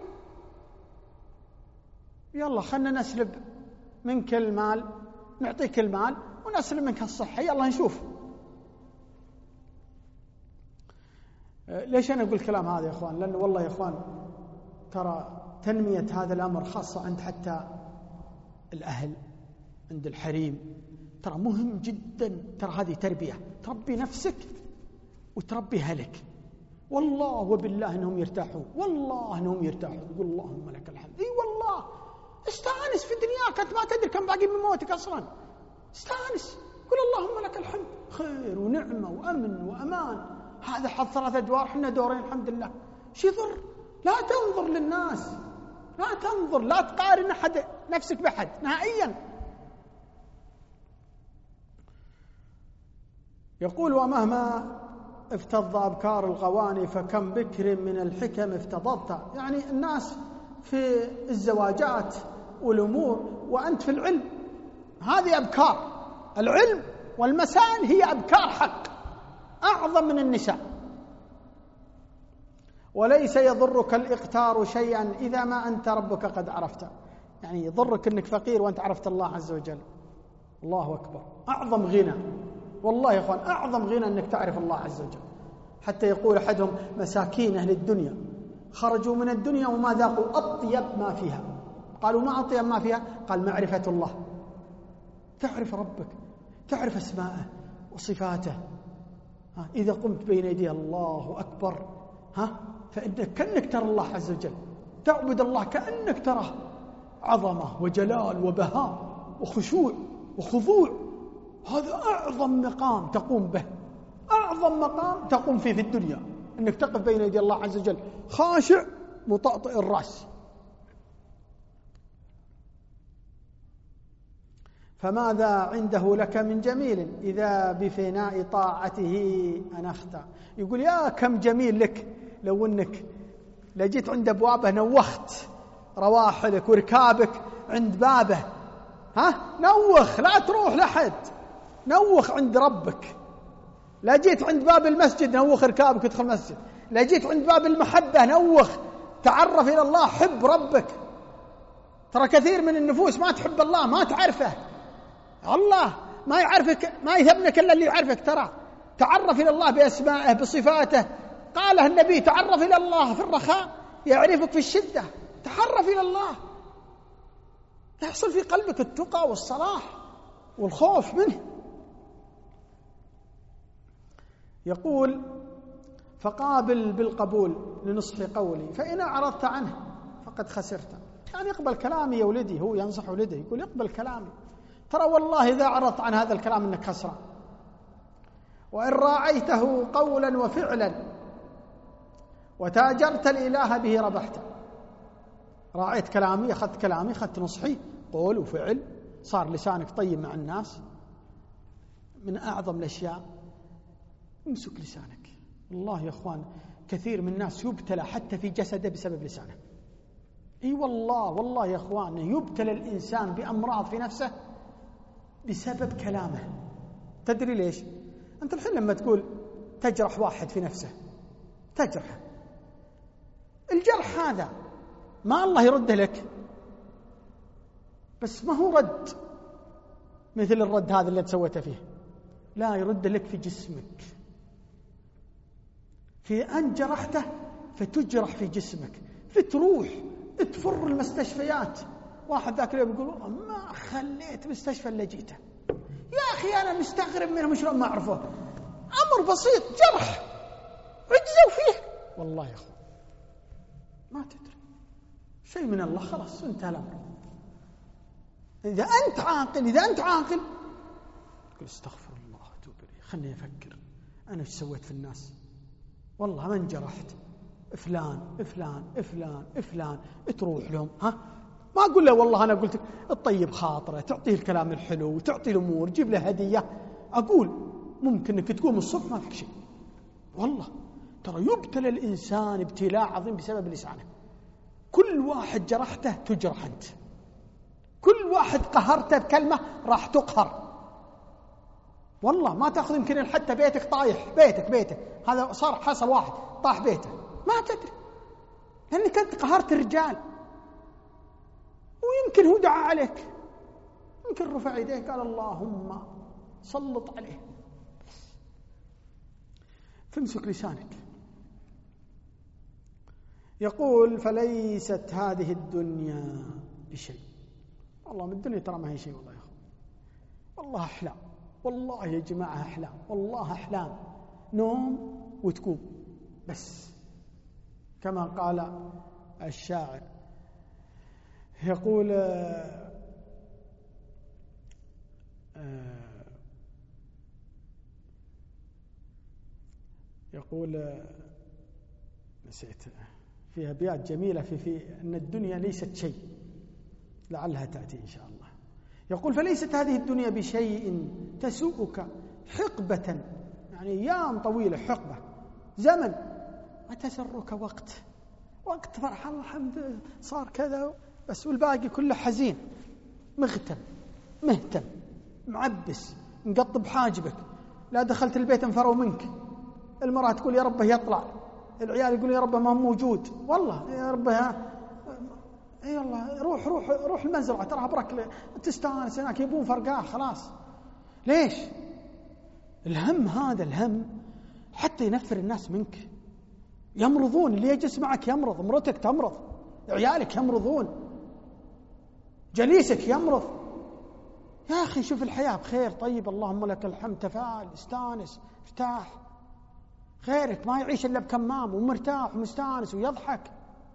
يلا خلنا نسلب منك المال، نعطيك المال ونسلب منك الصحة، يلا نشوف. ليش أنا أقول الكلام هذا يا إخوان؟ لأنه والله يا إخوان ترى تنمية هذا الأمر خاصة عند حتى الأهل، عند الحريم، ترى مهم جدا. ترى هذه تربية، تربي نفسك وتربي أهلك. والله وبالله إنهم يرتاحون، والله إنهم يرتاحون. يقول اللهم لك الحمد. إي والله استانس في دنياك، أنت ما تدري كم باقي من موتك أصلا. استانس، قل اللهم لك الحمد، خير ونعمة وأمن وأمان. هذا حظ ثلاث أدوار، حنا دورين الحمد لله. شي يضر؟ لا تنظر للناس، لا تنظر، لا تقارن أحد نفسك بأحد نهائيا. يقول ومهما افتض أبكار الغواني فكم بكر من الحكم افتضضت. يعني الناس في الزواجات والأمور وأنت في العلم، هذه أبكار. العلم والمسائل هي أبكار حق أعظم من النساء. وليس يضرك الإقتار شيئا إذا ما أنت ربك قد عرفت. يعني يضرك أنك فقير وأنت عرفت الله عز وجل. الله أكبر، أعظم غنى والله يا أخوان، أعظم غنى أنك تعرف الله عز وجل. حتى يقول أحدهم مساكين أهل الدنيا خرجوا من الدنيا وما ذاقوا أطيب ما فيها. قالوا ما أطيب ما فيها؟ قال معرفة الله. تعرف ربك، تعرف أسماءه وصفاته. ها إذا قمت بين يدي الله أكبر، ها فإنك كأنك ترى الله عز وجل، تعبد الله كأنك تراه، عظمة وجلال وبهاء وخشوع وخضوع. هذا أعظم مقام تقوم به، أعظم مقام تقوم فيه في الدنيا، أنك تقف بين يدي الله عز وجل خاشع مطأطئ الرأس. فماذا عنده لك من جميل إذا بفناء طاعته أنخت. يقول يا كم جميل لك لو أنك لجيت عند أبوابه نوخت رواحلك وركابك عند بابه. ها نوخ، لا تروح لحد، نوخ عند ربك. لا جيت عند باب المسجد نوخ ركابك ادخل المسجد، لا جيت عند باب المحبة نوخ، تعرف إلى الله، حب ربك. ترى كثير من النفوس ما تحب الله، ما تعرفه. الله ما يعرفك، ما يهمك إلا اللي يعرفك. ترى تعرف إلى الله بأسمائه بصفاته. قاله النبي تعرف إلى الله في الرخاء يعرفك في الشدة. تعرف إلى الله يحصل في قلبك التقى والصلاح والخوف منه. يقول فقابل بالقبول لنصح قولي فإن أعرضت عنه فقد خسرت. يعني اقبل كلامي يا ولدي، هو ينصح ولده يقول اقبل كلامي. ترى والله إذا أعرضت عن هذا الكلام إنك خسران. وإن راعيته قولا وفعلا وتاجرت الإله به ربحت. راعيت كلامي، أخذت كلامي، أخذت نصحي، قول وفعل، صار لسانك طيب مع الناس. من أعظم الأشياء امسك لسانك. والله يا أخوان كثير من الناس يبتلى حتى في جسده بسبب لسانه. اي والله والله يا اخوان يبتلى الانسان بامراض في نفسه بسبب كلامه. تدري ليش؟ انت الحين لما تقول تجرح واحد في نفسه، تجرح، الجرح هذا ما الله يرده لك، بس ما هو رد مثل الرد هذا اللي تسويته فيه، لا يرد لك في جسمك. في أن جرحته فتجرح في جسمك، فتروح تفر المستشفيات. واحد ذاك اليوم يقول والله ما خليت مستشفى إلا جيته. يا أخي أنا مستغرب منهم شلون ما أعرفه، أمر بسيط، جرح عجزوا فيه. والله يا أخوان ما تدري شيء من الله، خلاص انتهى الأمر. إذا أنت عاقل إذا أنت عاقل تقول استغفر الله توب إليه، خلني أفكر أنا إيش سويت في الناس، والله من جرحت فلان فلان فلان فلان، تروح لهم. ها ما أقول له والله أنا قلت الطيب خاطره، تعطيه الكلام الحلو، تعطيه الأمور، جيب له هدية. أقول ممكن أنك تقوم الصبح ما فيك شيء. والله ترى يبتلى الإنسان ابتلاء عظيم بسبب لسانه. كل واحد جرحته تجرح أنت، كل واحد قهرته بكلمة راح تقهر. والله ما تأخذ يمكن حتى بيتك طايح، بيتك بيتك هذا صار حصل واحد طاح بيته ما تدري، لأنك أنت قهرت الرجال. ويمكن هو دعا عليك، يمكن رفع يديه قال اللهم سلط عليه. فامسك لسانك. يقول فليست هذه الدنيا بشيء. والله من الدنيا ترى ما هي شيء. والله يا أخوان والله أحلام، والله يا جماعة أحلام، والله أحلام نوم وتقوم بس، كما قال الشاعر. يقول آه آه يقول آه نسيت، في أبيات جميلة في, في أن الدنيا ليست شيء، لعلها تأتي إن شاء الله. يقول فليست هذه الدنيا بشيء تسوءك حقبة، يعني أيام طويلة، حقبة زمن، وتسرك وقت وقت فرح الله الحمد صار كذا بس، والباقي كله حزين مغتم مهتم معبس مقطب حاجبك. لا دخلت البيت انفروا منك، المرأة تقول يا ربه يطلع، العيال يقول يا ربه ما موجود، والله يا ربه اي والله روح روح روح المزرعة ترى برك تستانس هناك، يبون فرقاه خلاص. ليش؟ الهم هذا الهم حتى ينفر الناس منك، يمرضون، اللي يجلس معك يمرض، مرتك تمرض، عيالك يمرضون، جليسك يمرض. يا أخي شوف الحياة بخير، طيب اللهم لك الحمد، تفاعل استانس ارتاح. غيرك ما يعيش إلا بكمام ومرتاح ومستانس ويضحك.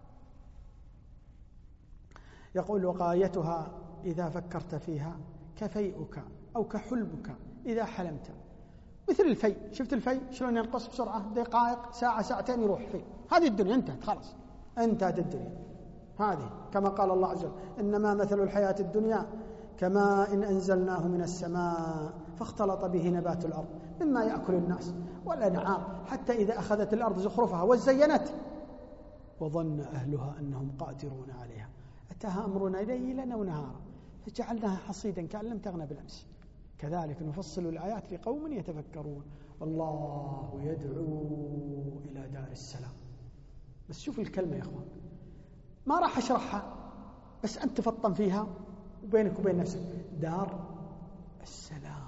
يقول وغايتها إذا فكرت فيها كفيئك أو كحلمك إذا حلمت. مثل الفي، شفت الفي شلون ينقص بسرعة، دقائق ساعة ساعتين يروح في هذه الدنيا، انتهت خلاص، انتهت الدنيا هذه. كما قال الله عز وجل إنما مثل الحياة الدنيا كما إن أنزلناه من السماء فاختلط به نبات الأرض مما يأكل الناس والأنعام حتى إذا أخذت الأرض زخرفها وزينت وظن أهلها أنهم قادرون عليها أتاها أمرنا ليلا ونهارا فجعلناها حصيدا كأن لم تغن بالأمس كذلك نفصل الآيات لقوم يتفكرون والله يدعو إلى دار السلام. بس شوف الكلمة يا أخوان، ما راح أشرحها بس أنت فطن فيها وبينك وبين نفسك، دار السلام.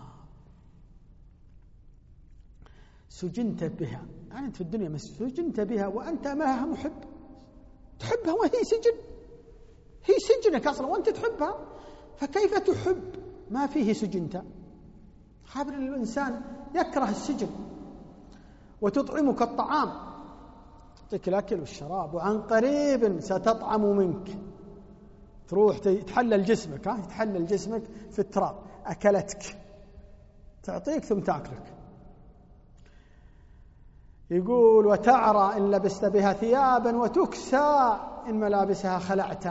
سجنت بها، يعني أنت في الدنيا سجنت بها وأنت معها محب، تحبها وهي سجن، هي سجنك أصلا وأنت تحبها، فكيف تحب ما فيه سجنت؟ خابر الإنسان يكره السجن. وتطعمك الطعام، تعطيك الأكل والشراب، وعن قريب ستطعم منك، تروح تحلل جسمك، ها يتحلل جسمك في التراب، أكلتك تعطيك ثم تأكلك. يقول وتعرى إن لبست بها ثيابا وتكسى إن ملابسها خلعت،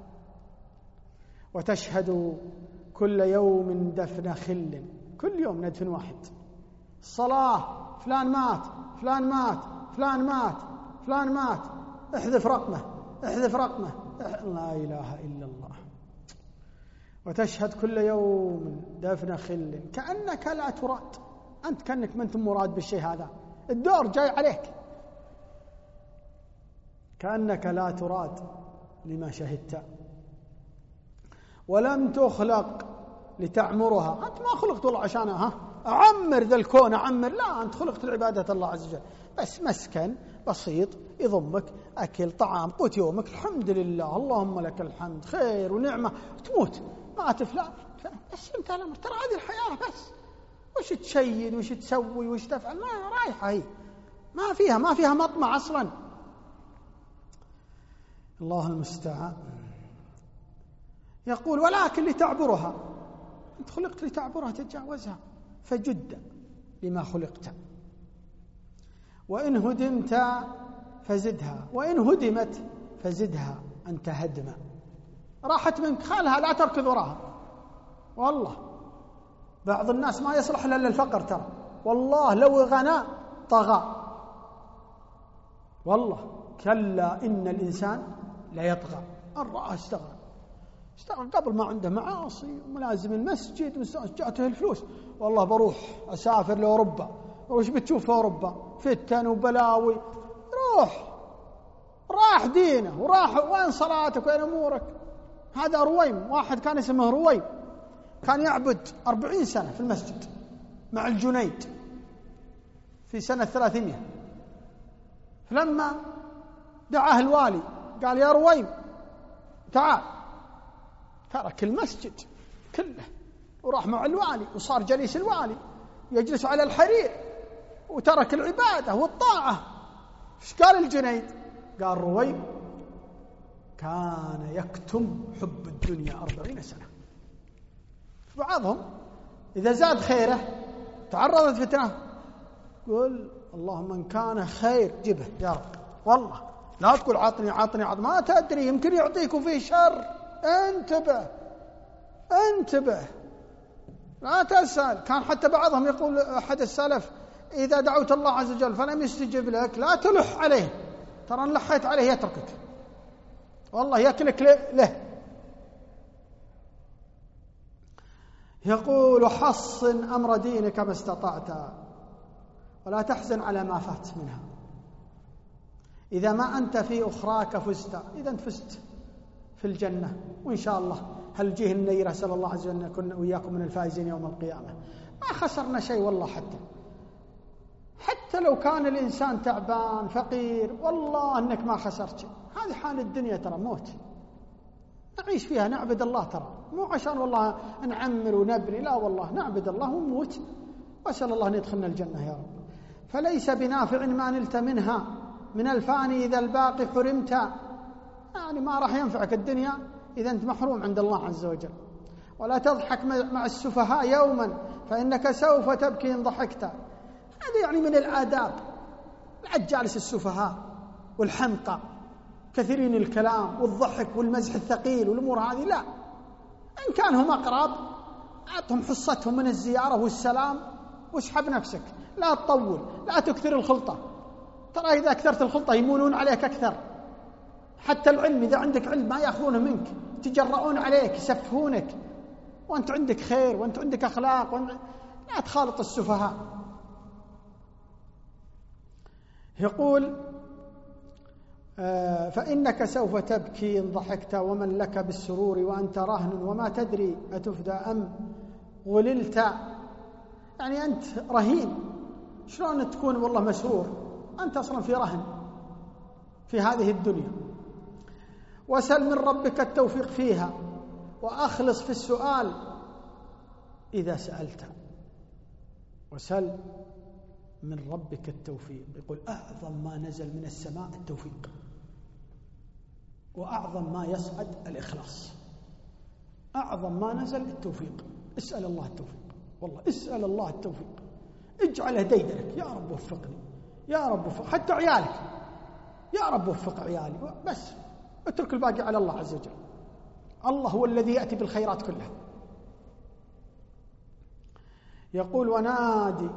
وتشهد كل يوم دفن خل، كل يوم ندفن واحد، الصلاة فلان مات فلان مات فلان مات فلان مات، احذف رقمه احذف رقمه، لا إله إلا الله. وتشهد كل يوم دفن خل كأنك لا تراد، أنت كأنك ما أنت مراد بالشيء هذا، الدور جاي عليك، كأنك لا تراد لما شهدت. ولم تخلق لتعمرها، أنت ما خلقت والله عشان ها أعمر ذا الكون أعمر، لا، أنت خلقت لعبادة الله عز وجل، بس مسكن بسيط يضمك، أكل طعام قوت يومك، الحمد لله اللهم لك الحمد، خير ونعمة، تموت ما تفلع، بس انت الأمر، ترى هذه الحياة بس، وش تشيد وش تسوي وش تفعل، ما رايحة هي، ما فيها ما فيها مطمع أصلا. الله المستعان. يقول ولكن لتعبرها، أنت خلقت لتعبرها تتجاوزها، فجد لما خلقت، وإن هدمت فزدها، وإن هدمت فزدها أنت هدما، راحت منك خالها لا تركض وراها. والله بعض الناس ما يصلح إلا الفقر، ترى والله لو غنى طغى، والله كلا إن الإنسان لا يطغى أن رآه استغنى، استغنى قبل ما عنده معاصي وملازم المسجد وجاءته الفلوس، والله بروح أسافر لأوروبا، وش بتشوف في أوروبا؟ فتن وبلاوي، روح، راح دينه وراح، وين صلاتك وين أمورك؟ هذا رويم، واحد كان اسمه رويم، كان يعبد أربعين سنة في المسجد مع الجنيد في سنة ثلاثمائة، فلما دعاه الوالي قال يا رويم تعال، ترك المسجد كله وراح مع الوالي وصار جليس الوالي، يجلس على الحرير، وترك العبادة والطاعة. ايش قال الجنيد؟ قال رويم كان يكتم حب الدنيا أربعين سنة. بعضهم إذا زاد خيره تعرضت فتنة، قل اللهم إن كان خير جبه يا رب، والله لا تقول عطني عطني عطني، ما تدري يمكن يعطيك وفيه شر، انتبه انتبه لا تسأل. كان حتى بعضهم يقول أحد السلف إذا دعوت الله عز وجل فلم يستجب لك لا تلح عليه، ترى ان لحيت عليه يتركك، والله يكلك له. يقول حصن أمر دينك ما استطعت ولا تحزن على ما فات منها، إذا ما أنت في أخراك فزت، إذا أنت فزت في الجنة وإن شاء الله هل جيه النيرة، أسأل الله عز وجل أن نكون وإياكم من الفائزين يوم القيامة. ما خسرنا شيء والله، حتى حتى لو كان الإنسان تعبان فقير، والله أنك ما خسرت شيء. هذه حال الدنيا، ترى موت نعيش فيها، نعبد الله، ترى مو عشان والله نعمر ونبني، لا والله نعبد الله ونموت، وأسأل الله أن يدخلنا الجنة يا رب. فليس بنافع ما نلت منها من الفاني إذا الباقي حرمت، يعني ما راح ينفعك الدنيا إذا أنت محروم عند الله عز وجل. ولا تضحك مع السفهاء يوما فإنك سوف تبكي إن ضحكت، هذا يعني من الآداب. لا تجالس السفهاء والحمقى كثيرين الكلام والضحك والمزح الثقيل والأمور هذه، لا. إن كانهم أقرب أعطهم حصتهم من الزيارة والسلام واسحب نفسك، لا تطول، لا تكثر الخلطة، ترى إذا أكثرت الخلطة يمونون عليك أكثر. حتى العلم إذا عندك علم ما يأخذونه منك، تجرؤون عليك، يسفهونك، وأنت عندك خير وأنت عندك أخلاق، وأنت... لا تخالط السفهاء. يقول آه فإنك سوف تبكي إن ضحكت ومن لك بالسرور وأنت رهن وما تدري أتفدى أم غللت، يعني أنت رهين، شلون تكون والله مسرور؟ أنت أصلا في رهن في هذه الدنيا. وسل من ربك التوفيق فيها وأخلص في السؤال إذا سألت. وسل من ربك التوفيق، يقول أعظم ما نزل من السماء التوفيق، وأعظم ما يصعد الإخلاص. أعظم ما نزل التوفيق، اسأل الله التوفيق، والله اسأل الله التوفيق، اجعله ديدنك، يا رب وفقني، يا رب وفق حتى عيالك، يا رب وفق عيالي، بس اترك الباقي على الله عز وجل. الله هو الذي يأتي بالخيرات كلها. يقول ونادي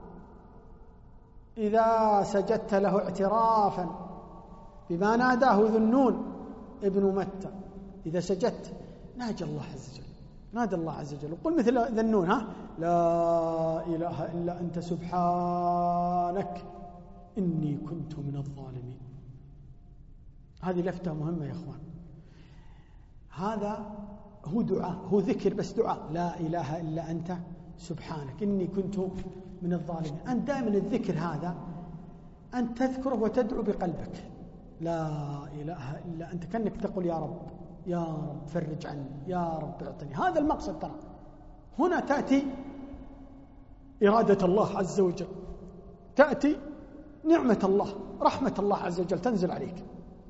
إذا سجدت له اعترافا بما ناداه ذو النون ابن متى، إذا سجدت ناجي الله عز وجل، نادى الله عز وجل، وقل مثل ذا النون، ها لا إله إلا أنت سبحانك إني كنت من الظالمين. هذه لفتة مهمة يا أخوان، هذا هو دعاء، هو ذكر بس دعاء، لا إله إلا أنت سبحانك إني كنت من الظالمين. أنت دائما الذكر هذا أن تذكره وتدعو بقلبك، لا إله إلا أنت، كأنك تقول يا رب يا رب فرج عني، يا رب اعطني. هذا المقصد. ترى هنا تأتي إرادة الله عز وجل، تأتي نعمة الله، رحمة الله عز وجل تنزل عليك.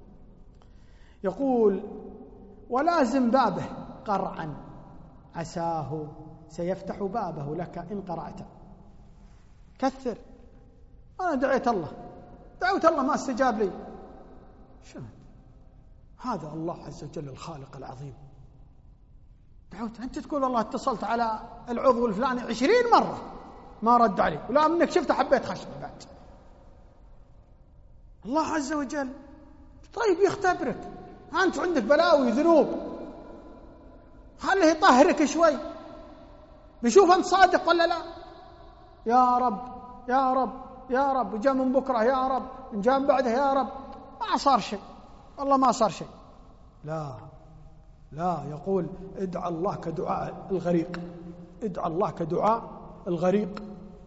يقول ولازم بابه قرعا عساه سيفتح بابه لك إن قرعت. كثر. أنا دعيت الله، دعوت الله ما استجاب لي، شو هذا؟ الله عز وجل الخالق العظيم. دعوت أنت تقول والله اتصلت على العضو الفلاني عشرين مرة ما رد عليك، ولا منك شفته حبيت خشمه بعد. الله عز وجل طيب يختبرك، أنت عندك بلاوي ذنوب، خليه يطهرك شوي بيشوف أنت صادق ولا لا. يا رب يا رب يا رب، وجاء من بكرة يا رب، جاء بعده يا رب، ما صار شيء، والله ما صار شيء. لا لا، يقول ادعى الله كدعاء الغريق، ادعى الله كدعاء الغريق.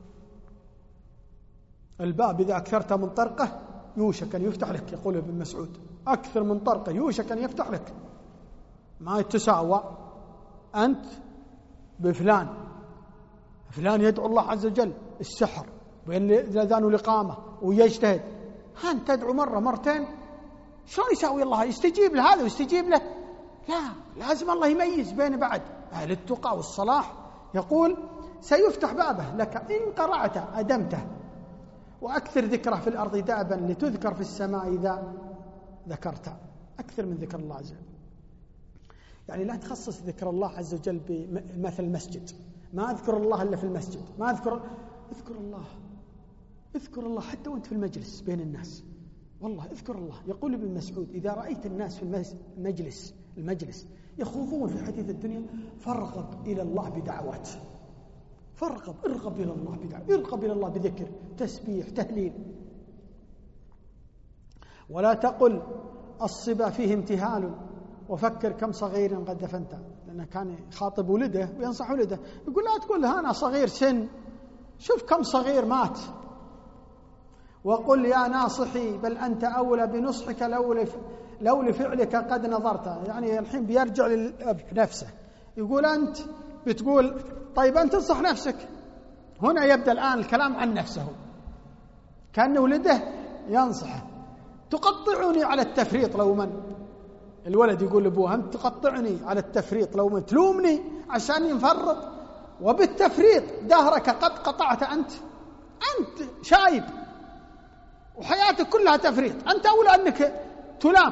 الباب إذا أكثرت من طرقه يوشك أن يفتح لك، يقول ابن مسعود أكثر من طرقه يوشك أن يفتح لك. ما يتساوى أنت بفلان، فلان يدعو الله عز وجل السحر بين الأذان والإقامة ويجتهد، أنت تدعو مرة مرتين شلون يساوي الله؟ يستجيب لهذا ويستجيب له؟ لا، لازم الله يميز بين بعد أهل التقى والصلاح. يقول سيفتح بابه لك إن قرعت أدمته، وأكثر ذكره في الأرض دابا لتذكر في السماء إذا ذكرت. أكثر من ذكر الله عز وجل. يعني لا تخصص ذكر الله عز وجل بمثل المسجد، ما أذكر الله إلا في المسجد، ما أذكر اذكر الله اذكر الله حتى وأنت في المجلس بين الناس، والله اذكر الله. يقول ابن مسعود إذا رأيت الناس في المجلس المجلس يخوضون في حديث الدنيا فارغب إلى الله بدعوات، فارغب ارغب إلى الله بدعوات، ارغب إلى الله بذكر تسبيح تهليل. ولا تقل الصبا فيه امتهال وفكر كم صغير قد دفنت، لأنه كان يخاطب ولده وينصح ولده، يقول لا تقول أنا صغير سن، شوف كم صغير مات. وقل يا ناصحي بل أنت أولى بنصحك لو لو لفعلك قد نظرت. يعني الحين بيرجع للأب نفسه، يقول أنت بتقول طيب أنت تنصح نفسك. هنا يبدأ الآن الكلام عن نفسه، كأن ولده ينصحه. تقطعني على التفريط لو من الولد يقول لأبوه أنت تقطعني على التفريط لو من تلومني عشان ينفرط، وبالتفريط دهرك قد قطعت. أنت أنت شايب وحياتك كلها تفريط، أنت أولى أنك تلام.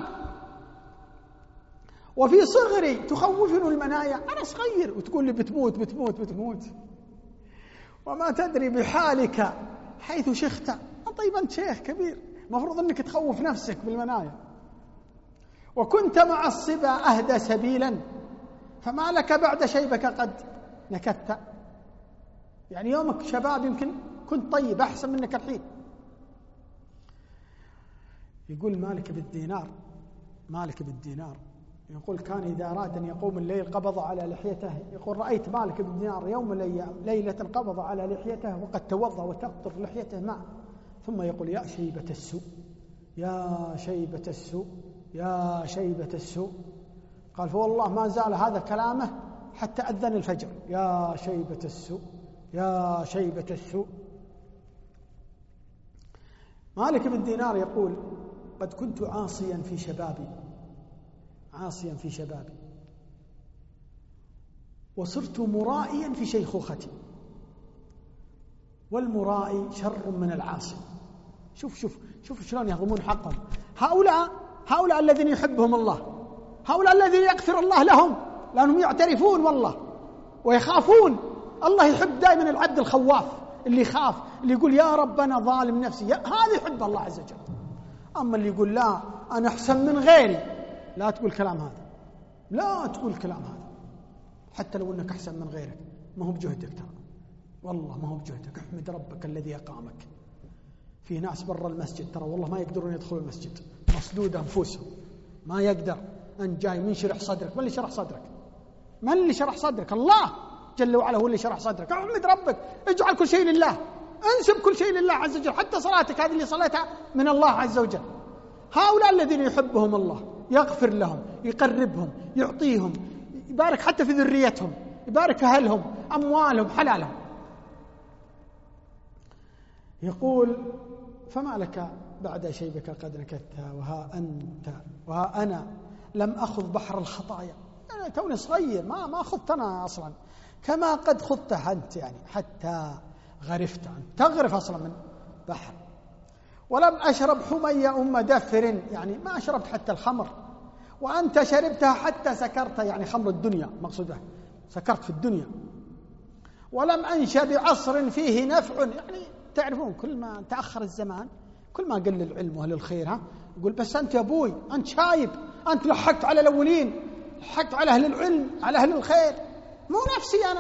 وفي صغري تخوفني المنايا، أنا صغير وتقول لي بتموت بتموت بتموت وما تدري بحالك حيث شخت. طيب أنت شيخ كبير، مفروض أنك تخوف نفسك بالمنايا. وكنت مع الصبا أهدى سبيلا فما لك بعد شيبك قد نكدت. يعني يومك شباب يمكن كنت طيب أحسن منك الحين. يقول مالك بالدينار مالك بالدينار يقول كان إذا أراد أن يقوم الليل قبض على لحيته. يقول رأيت مالك بالدينار يوم ليلة قبض على لحيته وقد توضأ وتقطر لحيته ماء، ثم يقول يا شيبة السوء يا شيبة السوء يا شيبة السوء. قال فوالله ما زال هذا كلامه حتى أذن الفجر، يا شيبة السوء يا شيبة السوء. مالك بن دينار يقول قد كنت عاصيا في شبابي عاصيا في شبابي وصرت مرائيا في شيخوختي، والمرائي شر من العاصي. شوف شوف شوف شلون يهضمون حقهم. هؤلاء هؤلاء الذين يحبهم الله، هؤلاء الذين يغفر الله لهم لأنهم يعترفون والله ويخافون. الله يحب دائما العبد الخواف اللي يخاف، اللي يقول يا رب أنا ظالم نفسي، هذا يحب الله عز وجل. أما اللي يقول لا أنا أحسن من غيري، لا تقول كلام هذا، لا تقول كلام هذا حتى لو أنك أحسن من غيرك، ما هو بجهدك ترى، والله ما هو بجهدك. احمد ربك الذي أقامك. في ناس برا المسجد ترى والله ما يقدرون يدخلوا المسجد، مصدودة أنفسهم، ما يقدر. أنت جاي من شرح صدرك، من اللي شرح صدرك؟ من اللي شرح صدرك؟ الله. جل وعلا هو اللي شرح صدرك. احمد ربك، اجعل كل شيء لله، انسب كل شيء لله عز وجل، حتى صلاتك هذه اللي صليتها من الله عز وجل. هؤلاء الذين يحبهم الله يغفر لهم، يقربهم، يعطيهم، يبارك حتى في ذريتهم، يبارك في أهلهم، أموالهم، حلالهم. يقول فما لك بعد شيبك قد نكثتها وها أنت وها أنا لم أخذ بحر الخطايا. أنا توني صغير، ما ما أخذت أنا أصلا كما قد خذتها أنت، يعني حتى غرفت أنت، تغرف أصلا من بحر. ولم أشرب حمي أم دفر، يعني ما شربت حتى الخمر، وأنت شربتها حتى سكرت، يعني خمر الدنيا مقصودها، سكرت في الدنيا. ولم أنش بعصر فيه نفع، يعني تعرفون كل ما تأخر الزمان كل ما قل العلم وأهل الخير، ها يقول بس أنت يا أبوي أنت شايب، أنت لحقت على الأولين، لحقت على أهل العلم، على أهل الخير، مو نفسي أنا.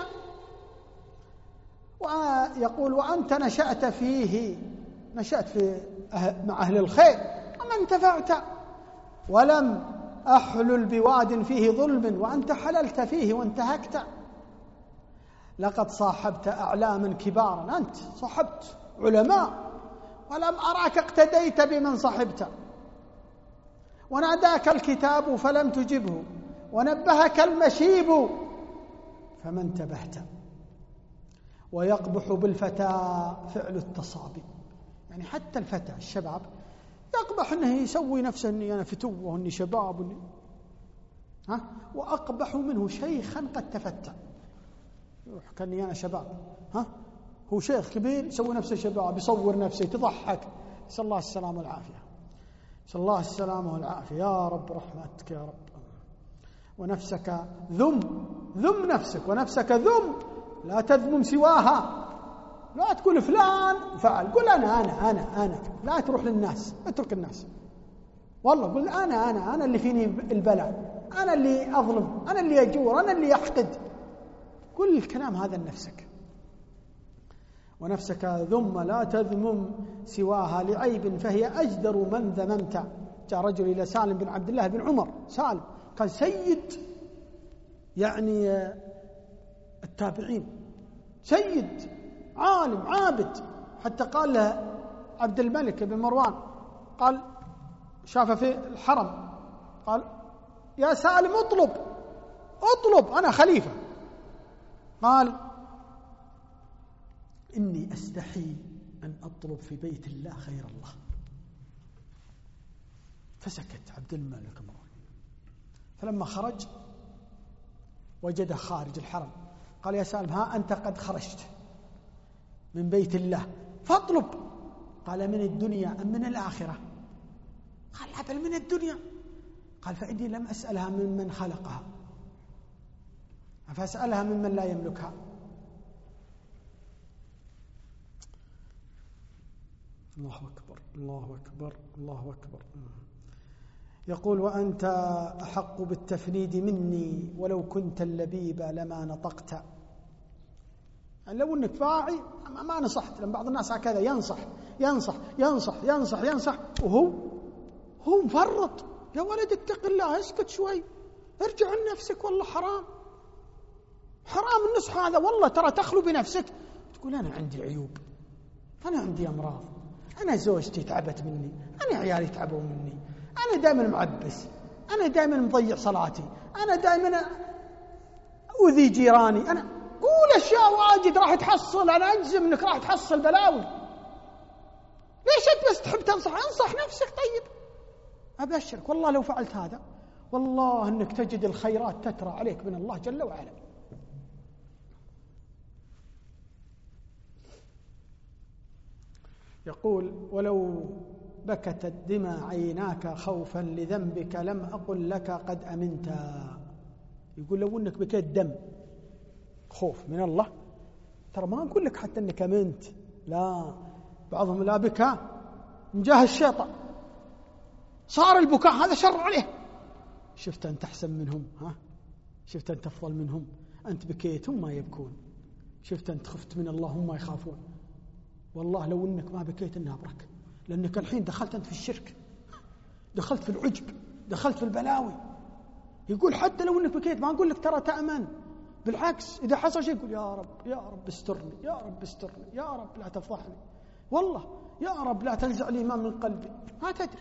ويقول وأنت نشأت فيه، نشأت في أه مع أهل الخير وما انتفعت. ولم أحلل بواد فيه ظلم وأنت حللت فيه وانتهكت. لقد صاحبت أعلاما كبارا، أنت صاحبت علماء، ولم أراك اقتديت بمن صاحبت. وناداك الكتاب فلم تجبه، ونبهك المشيب فما انتبهت. ويقبح بالفتى فعل التصابي، يعني حتى الفتى الشباب يقبح أنه يسوي نفسه أني أنا فتوة وأني شباب وأني ها، وأقبح منه شيخا قد تفتى، كأني أنا شباب، ها هو شيخ كبير يسوي نفسه شباب، يصور نفسه، يتضحك. نسأل الله السلامة والعافية، نسأل الله السلامة والعافية يا رب، رحمتك يا رب. ونفسك ذم، ذم نفسك، ونفسك ذم لا تذمم سواها. لا تقول فلان فعل، قل أنا أنا أنا أنا لا تروح للناس، اترك الناس، والله قل أنا أنا أنا اللي فيني البلاء، أنا اللي أظلم، أنا اللي أجور، أنا اللي أحقد. كل الكلام هذا لنفسك. ونفسك ذم لا تذمم سواها لعيب فهي أجدر من ذممت. جاء رجل إلى سالم بن عبد الله بن عمر، سالم كان سيد يعني التابعين، سيد عالم عابد، حتى قال له عبد الملك بن مروان، قال شافه في الحرم، قال يا سالم اطلب اطلب أنا خليفة. قال إني أستحي أن أطلب في بيت الله خير الله. فسكت عبد الملك مروان. فلما خرج وجده خارج الحرم، قال يا سالم ها أنت قد خرجت من بيت الله فاطلب. قال من الدنيا أم من الآخرة؟ قال لا بل من الدنيا. قال فإني لم أسألها ممن خلقها، فأسألها ممن لا يملكها. الله أكبر الله أكبر الله أكبر. يقول وأنت أحق بالتفنيد مني ولو كنت اللبيب لما نطقت. يعني لو أنك فاعي ما نصحت، لأن بعض الناس هكذا ينصح ينصح ينصح ينصح ينصح وهو هو مفرط. يا ولد اتق الله، اسكت شوي، ارجع لنفسك، والله حرام حرام النصح هذا، والله ترى تخلو بنفسك. تقول أنا عندي عيوب، أنا عندي أمراض، أنا زوجتي تعبت مني، أنا عيالي تعبوا مني، أنا دائما معبس، أنا دائما مضيع صلاتي، أنا دائما أؤذي جيراني، أنا قول أشياء واجد راح تحصل، أنا أجزم أنك راح تحصل بلاوي. ليش أنت بس تحب تنصح؟ انصح نفسك. طيب أبشرك والله لو فعلت هذا والله أنك تجد الخيرات تترى عليك من الله جل وعلا. يقول ولو بكت الدمى عيناك خوفا لذنبك لم أقل لك قد أمنت. يقول لو أنك بكيت دم خوف من الله ترى ما أقول لك حتى أنك أمنت، لا، بعضهم لا بكى من جاه الشيطان، صار البكاء هذا شر عليه. شفت أنت أحسن منهم؟ ها شفت أنت أفضل منهم؟ أنت بكيت هم ما يبكون، شفت أنت خفت من الله هم ما يخافون. والله لو أنك ما بكيت إنها برك، لأنك الحين دخلت أنت في الشرك، دخلت في العجب، دخلت في البلاوي. يقول حتى لو أنك بكيت ما أقول لك ترى تأمن، بالعكس إذا حصل شيء يقول يا رب يا رب استرني، يا رب استرني، يا رب لا تفضحني، والله يا رب لا تنزع الإيمان من قلبي. ما تدري.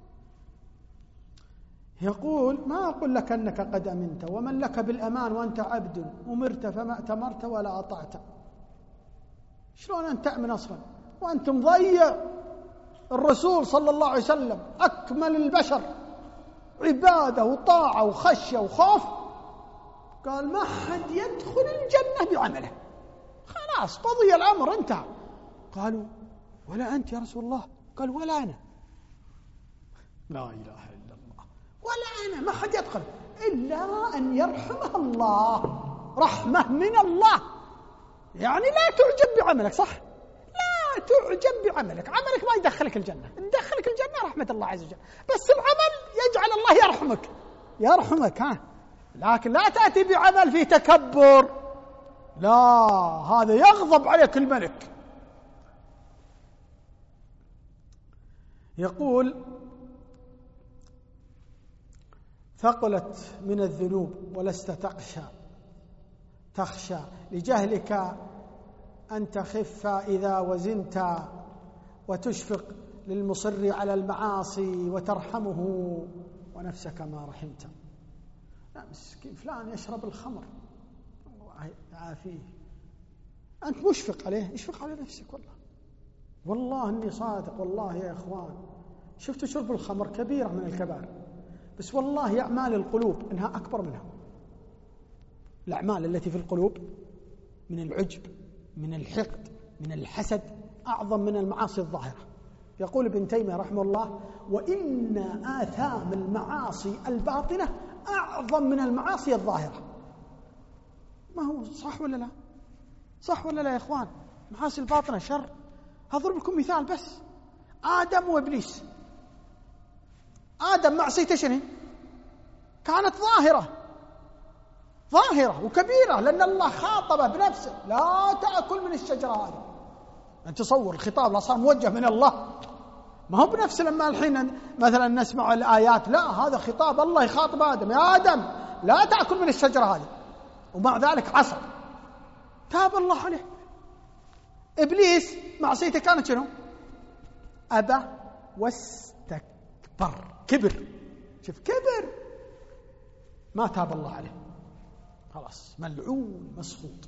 يقول ما أقول لك أنك قد أمنت، ومن لك بالأمان وأنت عبد، أمرت فما أتمرت ولا أطعت. شلون أن تأمن أصلا وأنت مضيع؟ الرسول صلى الله عليه وسلم أكمل البشر عبادة وطاعة وخشية وخوف، قال ما حد يدخل الجنة بعمله، خلاص قضي الأمر انتهى. قالوا ولا أنت يا رسول الله؟ قال ولا أنا. لا إله إلا الله. ولا أنا، ما حد يدخل إلا أن يرحمه الله، رحمة من الله. يعني لا تعجب بعملك، صح؟ لا تعجب بعملك، عملك ما يدخلك الجنة، يدخلك الجنة رحمة الله عز وجل، بس العمل يجعل الله يرحمك يرحمك ها. لكن لا تأتي بعمل فيه تكبر، لا، هذا يغضب عليك الملك. يقول ثقلت من الذنوب ولست تخشى تخشى لجهلك أن تخف إذا وزنت، وتشفق للمصر على المعاصي وترحمه ونفسك ما رحمت. لا مسكين فلان يشرب الخمر، الله يعافيه، أنت مشفق عليه، اشفق على نفسك. والله والله إني صادق، والله يا إخوان، شفتوا شرب الخمر كبيرة من الكبائر، بس والله أعمال القلوب إنها أكبر منها. الأعمال التي في القلوب من العجب، من الحقد، من الحسد، أعظم من المعاصي الظاهرة. يقول ابن تيمية رحمه الله وإن آثام المعاصي الباطنة أعظم من المعاصي الظاهرة. ما هو صح ولا لا؟ صح ولا لا يا إخوان؟ معاصي الباطنة شر. هضرب لكم مثال بس، آدم وإبليس. آدم معصيته شنو؟ كانت ظاهرة ظاهرة وكبيرة، لأن الله خاطبه بنفسه لا تأكل من الشجرة هذه. أنت تصور الخطاب لا صار موجه من الله، ما هو بنفس لما الحين مثلا نسمع الآيات، لا، هذا خطاب الله يخاطب آدم، يا آدم لا تأكل من الشجرة هذه، ومع ذلك عصى، تاب الله عليه. إبليس معصيته كانت شنو؟ أبى واستكبر، كبر، شوف كبر، ما تاب الله عليه، خلاص ملعون مسخوط،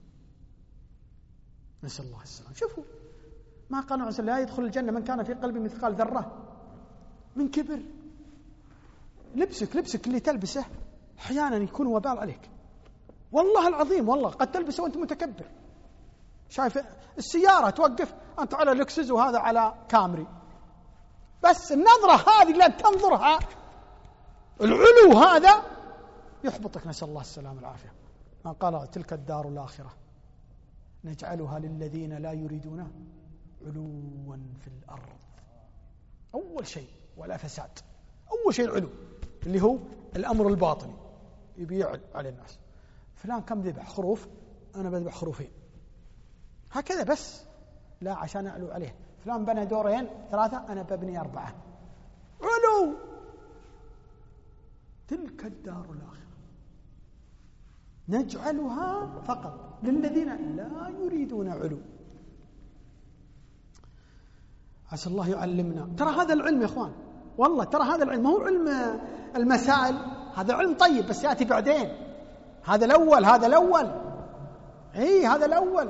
نسأل الله السلامة. شوفوا ما قال عليه لا يدخل الجنة من كان في قلبه مثقال ذرة من كبر. لبسك لبسك اللي تلبسه أحيانا يكون وبال عليك، والله العظيم، والله قد تلبسه وأنت متكبر. شايف السيارة توقف أنت على لكسس وهذا على كامري، بس النظرة هذه اللي تنظرها، العلو هذا يحبطك، نسأل الله السلامة والعافية. ما قال تلك الدار الآخرة نجعلها للذين لا يريدون علوا في الأرض. أول شيء ولا فساد، أول شيء العلو اللي هو الأمر الباطني، يبيع على الناس. فلان كم ذبح خروف، أنا بذبح خروفين، هكذا بس، لا عشان أعلو عليه. فلان بنى دورين ثلاثة، أنا ببني أربعة، علو. تلك الدار الآخرة نجعلها فقط للذين لا يريدون علو. عسى الله يعلمنا. ترى هذا العلم يا إخوان، والله ترى هذا العلم ما هو علم المسائل، هذا علم طيب بس يأتي بعدين، هذا الأول، هذا الأول اي هذا الأول.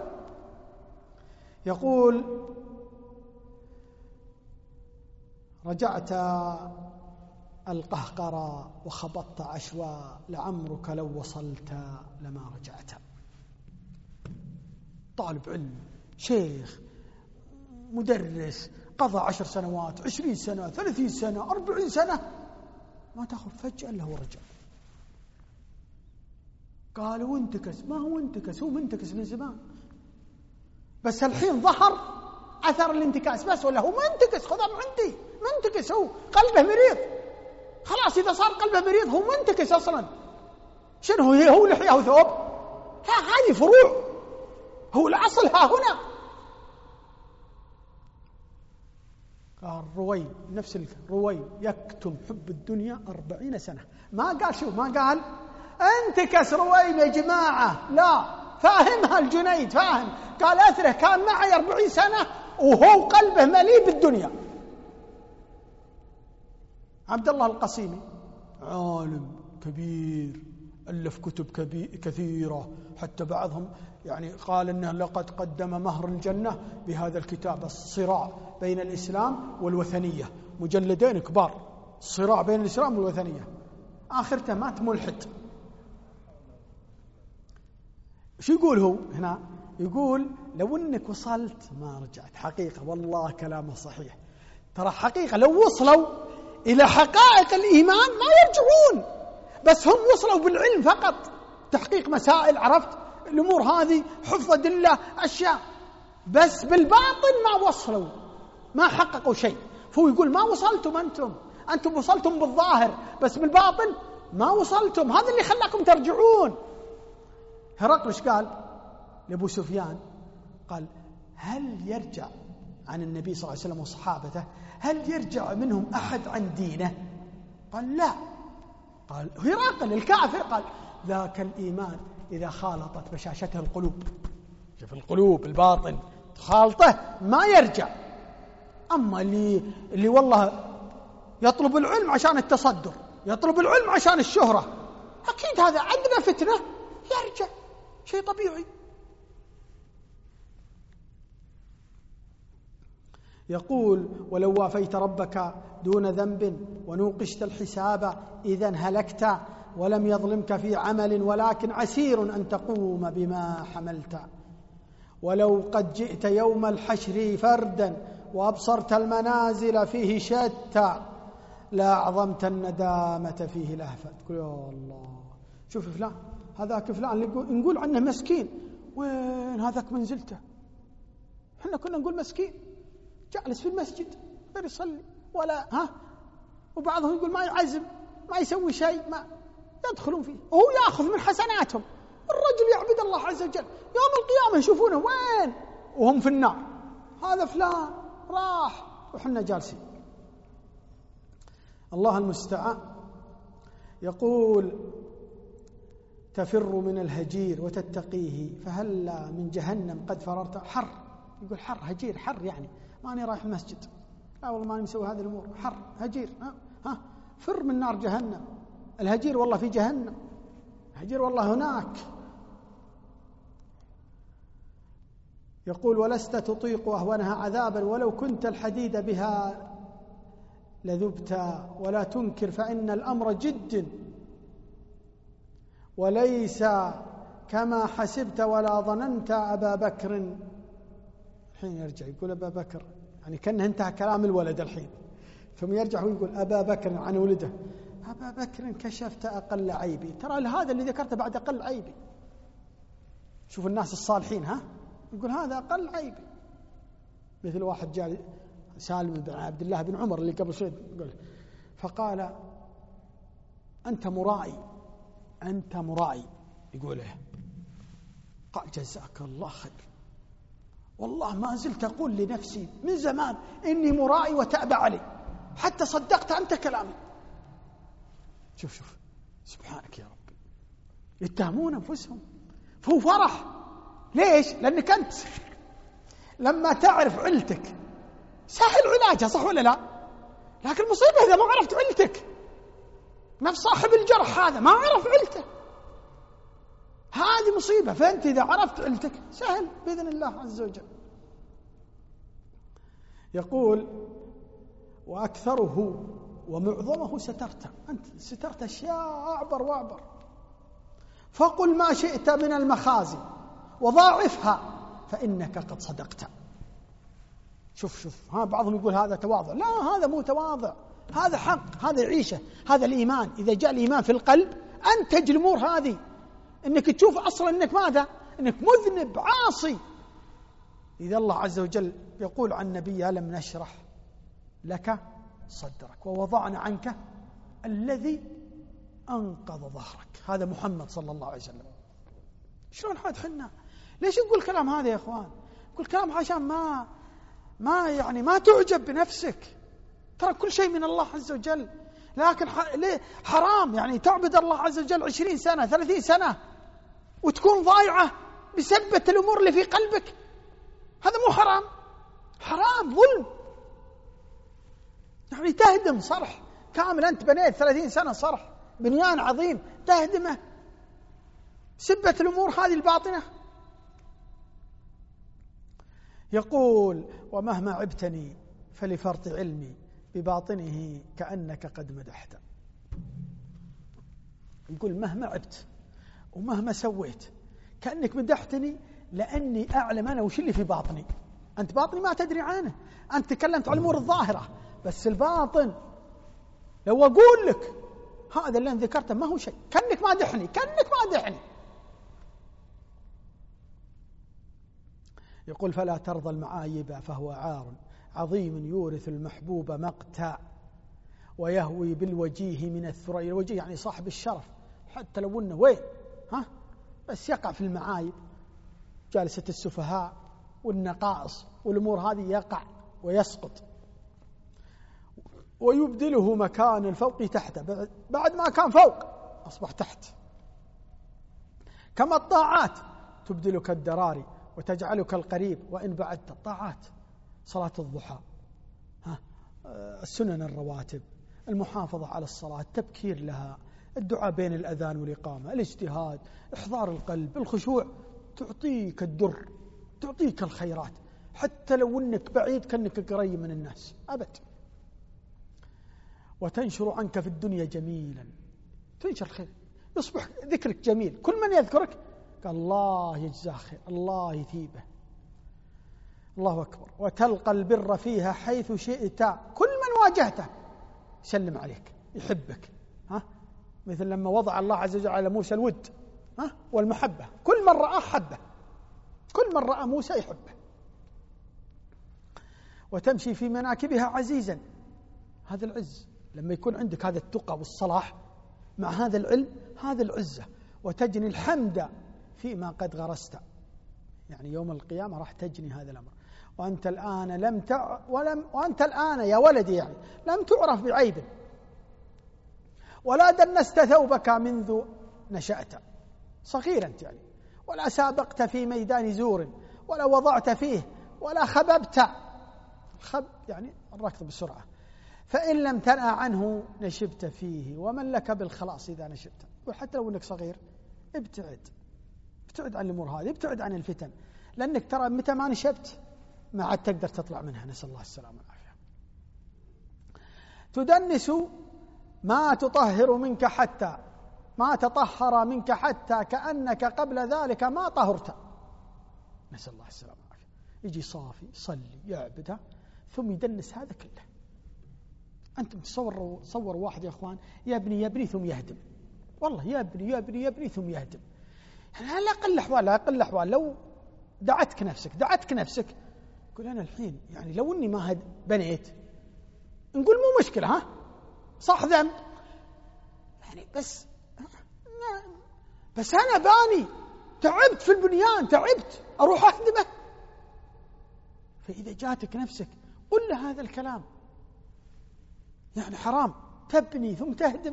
يقول رجعت القهقرى وخبطت عشواء، لعمرك لو وصلت لما رجعت. طالب علم، شيخ، مدرس، قضى عشر سنوات، عشرين سنة، ثلاثين سنة، أربعين سنة، ما تأخذ فجأة إلا هو رجع. قالوا انتكس، ما هو انتكس، هو منتكس من زمان، بس الحين ظهر أثر الانتكاس بس، ولا هو منتكس، خذها من عندي، منتكس، هو قلبه مريض، خلاص إذا صار قلبه مريض هو منتكس أصلا. شنو هي؟ هو لحية وثوب؟ لا، هذه فروع، هو الأصل ها هنا. قال روي، نفس الروي يكتم حب الدنيا أربعين سنة، ما قال شو، ما قال انتكس رويم يا جماعة. لا، فاهمها الجنيد، فاهم. قال أثره كان معي أربعين سنة وهو قلبه مليء بالدنيا. عبد الله القصيمي عالم كبير، ألف كتب كثيرة، حتى بعضهم يعني قال إنه لقد قدم مهر الجنة بهذا الكتاب، الصراع بين الإسلام والوثنية، مجلدين كبار، الصراع بين الإسلام والوثنية. آخرته مات ملحد. شو يقول هو هنا؟ يقول لو إنك وصلت ما رجعت. حقيقة والله كلامه صحيح، ترى حقيقة لو وصلوا إلى حقائق الإيمان ما يرجعون، بس هم وصلوا بالعلم فقط، تحقيق مسائل، عرفت الأمور هذه، حفظ أدلة، أشياء، بس بالباطن ما وصلوا، ما حققوا شيء. فهو يقول ما وصلتم أنتم، أنتم وصلتم بالظاهر بس بالباطن ما وصلتم، هذا اللي خلاكم ترجعون. هرقل ايش قال لأبو سفيان؟ قال هل يرجع عن النبي صلى الله عليه وسلم وصحابته، هل يرجع منهم أحد عن دينه؟ قال لا. قال هرقل الكافر قال ذاك الإيمان إذا خالطت بشاشته القلوب. شوف القلوب الباطن خالطه ما يرجع. أما اللي اللي والله يطلب العلم عشان التصدر، يطلب العلم عشان الشهرة، أكيد هذا عندنا فتنة يرجع، شيء طبيعي. يقول ولو وافيت ربك دون ذنب ونوقشت الحساب إذن هلكت، ولم يظلمك في عمل ولكن عسير أن تقوم بما حملت. ولو قد جئت يوم الحشر فردا وأبصرت المنازل فيه شتى لا أعظمت الندامة فيه لهفة. تقول يا الله شوف فلان، هذاك فلان اللي نقول عنه مسكين، وين هذاك منزلته؟ احنا كنا نقول مسكين جالس في المسجد غير يصلي ولا ها، وبعضهم يقول ما يعزم ما يسوي شيء، ما يدخلون فيه وهو يأخذ من حسناتهم. الرجل يعبد الله عز وجل، يوم القيامة يشوفونه وين وهم في النار. هذا فلان راح وحنا جالسين. الله المستعان. يقول تفر من الهجير وتتقيه فهلا من جهنم قد فررت. حر، يقول حر هجير، حر يعني ماني رايح المسجد، لا والله ماني مسوي هذه الأمور، حر هجير، ها, ها فر من نار جهنم. الهجير والله في جهنم، الهجير والله هناك. يقول ولست تطيق أهونها عذابا ولو كنت الحديد بها لذبت، ولا تنكر فإن الأمر جد وليس كما حسبت ولا ظننت. أبا بكر الحين يرجع يقول أبا بكر، يعني كأنه انتهى كلام الولد الحين، ثم يرجع ويقول أبا بكر عن ولده، أبا بكر كشفت أقل عيبي. ترى هذا اللي ذكرته بعد أقل عيبي. شوف الناس الصالحين، ها يقول هذا أقل عيبي. مثل واحد جاء سالم بن عبد الله بن عمر اللي قبل شوي يقول، فقال أنت مرائي، أنت مرائي. يقول له قال جزاك الله خير، والله ما زلت أقول لنفسي من زمان إني مرائي وتأبى علي، حتى صدقت أنت كلامي. شوف شوف سبحانك يا رب، يتهمون أنفسهم. فهو فرح، ليش؟ لأنك أنت لما تعرف علتك سهل علاجها، صح ولا لا؟ لكن المصيبة إذا ما عرفت علتك، نفس صاحب الجرح هذا ما عرف علته، هذه مصيبة. فأنت إذا عرفت علتك سهل بإذن الله عز وجل. يقول وأكثره ومعظمه سترت، أنت سترت أشياء أعبر وأعبر. فقل ما شئت من المخازي وضاعفها فإنك قد صدقت. شوف شوف ها بعضهم يقول هذا تواضع، لا هذا مو تواضع، هذا حق، هذا عيشة، هذا الإيمان. إذا جاء الإيمان في القلب أنتج الأمور هذه، إنك تشوف أصلا إنك ماذا؟ إنك مذنب عاصي. إذا الله عز وجل يقول عن نبي ألم نشرح لك صدرك ووضعنا عنك الذي أنقض ظهرك. هذا محمد صلى الله عليه وسلم. شلون حد حنا؟ ليش نقول كلام هذا يا إخوان؟ نقول كلام عشان ما ما يعني ما تعجب بنفسك، ترى كل شيء من الله عز وجل. لكن حرام يعني تعبد الله عز وجل عشرين سنة ثلاثين سنة وتكون ضايعة بسبة الأمور اللي في قلبك. هذا مو حرام، حرام ظلم. يعني تهدم صرح كامل أنت بنيت ثلاثين سنة صرح بنيان عظيم تهدمه سبة الأمور هذه الباطنة. يقول ومهما عبتني فلفرط علمي بباطنه كأنك قد مدحت. يقول مهما عبت ومهما سويت كأنك مدحتني لأني أعلم أنا وش اللي في باطني. أنت باطني ما تدري عنه، أنت تكلمت عن الأمور الظاهرة، بس الباطن لو أقول لك هذا اللي أنا ذكرته ما هو شيء كأنك مادحني كأنك مادحني. يقول فلا ترضى المعايب فهو عار عظيم يورث المحبوب مقتا ويهوي بالوجيه من الثريا. الوجيه يعني صاحب الشرف، حتى لو انه وين ها بس يقع في المعايب، جالسة السفهاء والنقائص والأمور هذه يقع ويسقط. ويبدله مكان الفوق تحته، بعد ما كان فوق أصبح تحت. كما الطاعات تبدلك الدراري وتجعلك القريب وإن بعدت. الطاعات صلاة الضحى، ها السنن الرواتب، المحافظة على الصلاة، التبكير لها، الدعاء بين الأذان والإقامة، الاجتهاد، إحضار القلب، الخشوع، تعطيك الدر، تعطيك الخيرات حتى لو أنك بعيد كأنك قريب من الناس أبد. وتنشر عنك في الدنيا جميلا، تنشر خير، يصبح ذكرك جميل، كل من يذكرك قال الله يجزاه خير، الله يثيبه، الله أكبر. وتلقى البر فيها حيث شئت، كل من واجهته يسلم عليك يحبك، ها مثل لما وضع الله عز وجل على موسى الود ها والمحبة، كل من رآه حبه، كل من رأى موسى يحبه. وتمشي في مناكبها عزيزا، هذا العز لما يكون عندك هذا التقى والصلاح مع هذا العلم، هذا العزة. وتجني الحمد فيما قد غرست، يعني يوم القيامة راح تجني هذا الأمر. وأنت الآن لم تع... ولم وأنت الآن يا ولدي يعني لم تعرف بعيب ولا دنست ثوبك منذ نشأت، صغيرا يعني، ولا سابقت في ميدان زور ولا وضعت فيه ولا خببت، خب يعني الركض بسرعة، فإن لم تنأ عنه نشبت فيه ومن لك بالخلاص إذا نشبت. وحتى لو أنك صغير ابتعد، ابتعد عن الأمور هذه، ابتعد عن الفتن، لأنك ترى متى ما نشبت ما عاد تقدر تطلع منها، نسأل الله السلامة والعافية. تدنس ما تطهر منك حتى ما تطهر منك حتى كأنك قبل ذلك ما طهرت، نسأل الله السلامة والعافية. يجي صافي يصلي يعبدها ثم يدنس هذا كله. أنتم تصور صور واحد يا أخوان يبني يبني ثم يهدم، والله يبني يبني يبني ثم يهدم. يعني لا أقل أحوال لا أقل أحوال لو دعتك نفسك دعتك نفسك قل أنا الحين يعني لو أني ما هد بنيت نقول مو مشكلة، ها صح ذنب يعني، بس بس أنا باني تعبت في البنيان، تعبت أروح أهدمه. فإذا جاتك نفسك قل له هذا الكلام، يعني حرام تبني ثم تهدم.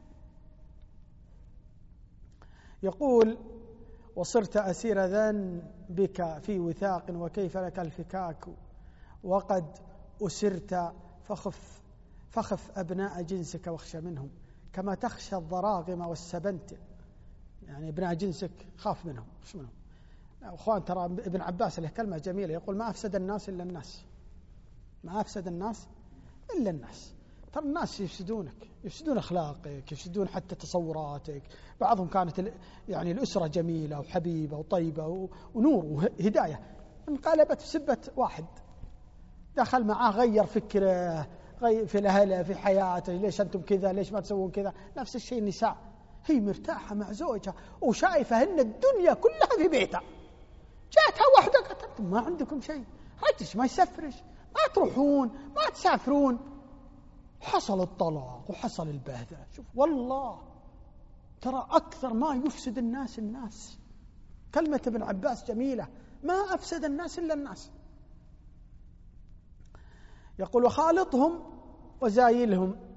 يقول وصرت أسير ذنبك في وثاق وكيف لك الفكاك وقد أسرت فخف فخف أبناء جنسك واخشى منهم كما تخشى الضراغم والسبنت. يعني ابناء جنسك خاف منهم، خش منهم. أخوان ترى ابن عباس له كلمة جميلة يقول ما أفسد الناس إلا الناس، ما أفسد الناس إلا الناس. ترى الناس يفسدونك، يفسدون أخلاقك، يفسدون حتى تصوراتك. بعضهم كانت يعني الأسرة جميلة وحبيبة وطيبة ونور وهداية، انقلبت بسبة واحد دخل معاه غير فكره، غير في الأهل في حياته، ليش أنتم كذا، ليش ما تسوون كذا. نفس الشيء النساء، هي مرتاحة مع زوجها وشايفة أن الدنيا كلها في بيتها، جاتها واحدة قالت أنتم ما عندكم شيء، رجش ما يسفرش، ما تروحون ما تسافرون. حصل الطلاق وحصل البهذا. شوف والله ترى أكثر ما يفسد الناس الناس. كلمة ابن عباس جميلة، ما أفسد الناس إلا الناس. يقول وخالطهم وزايلهم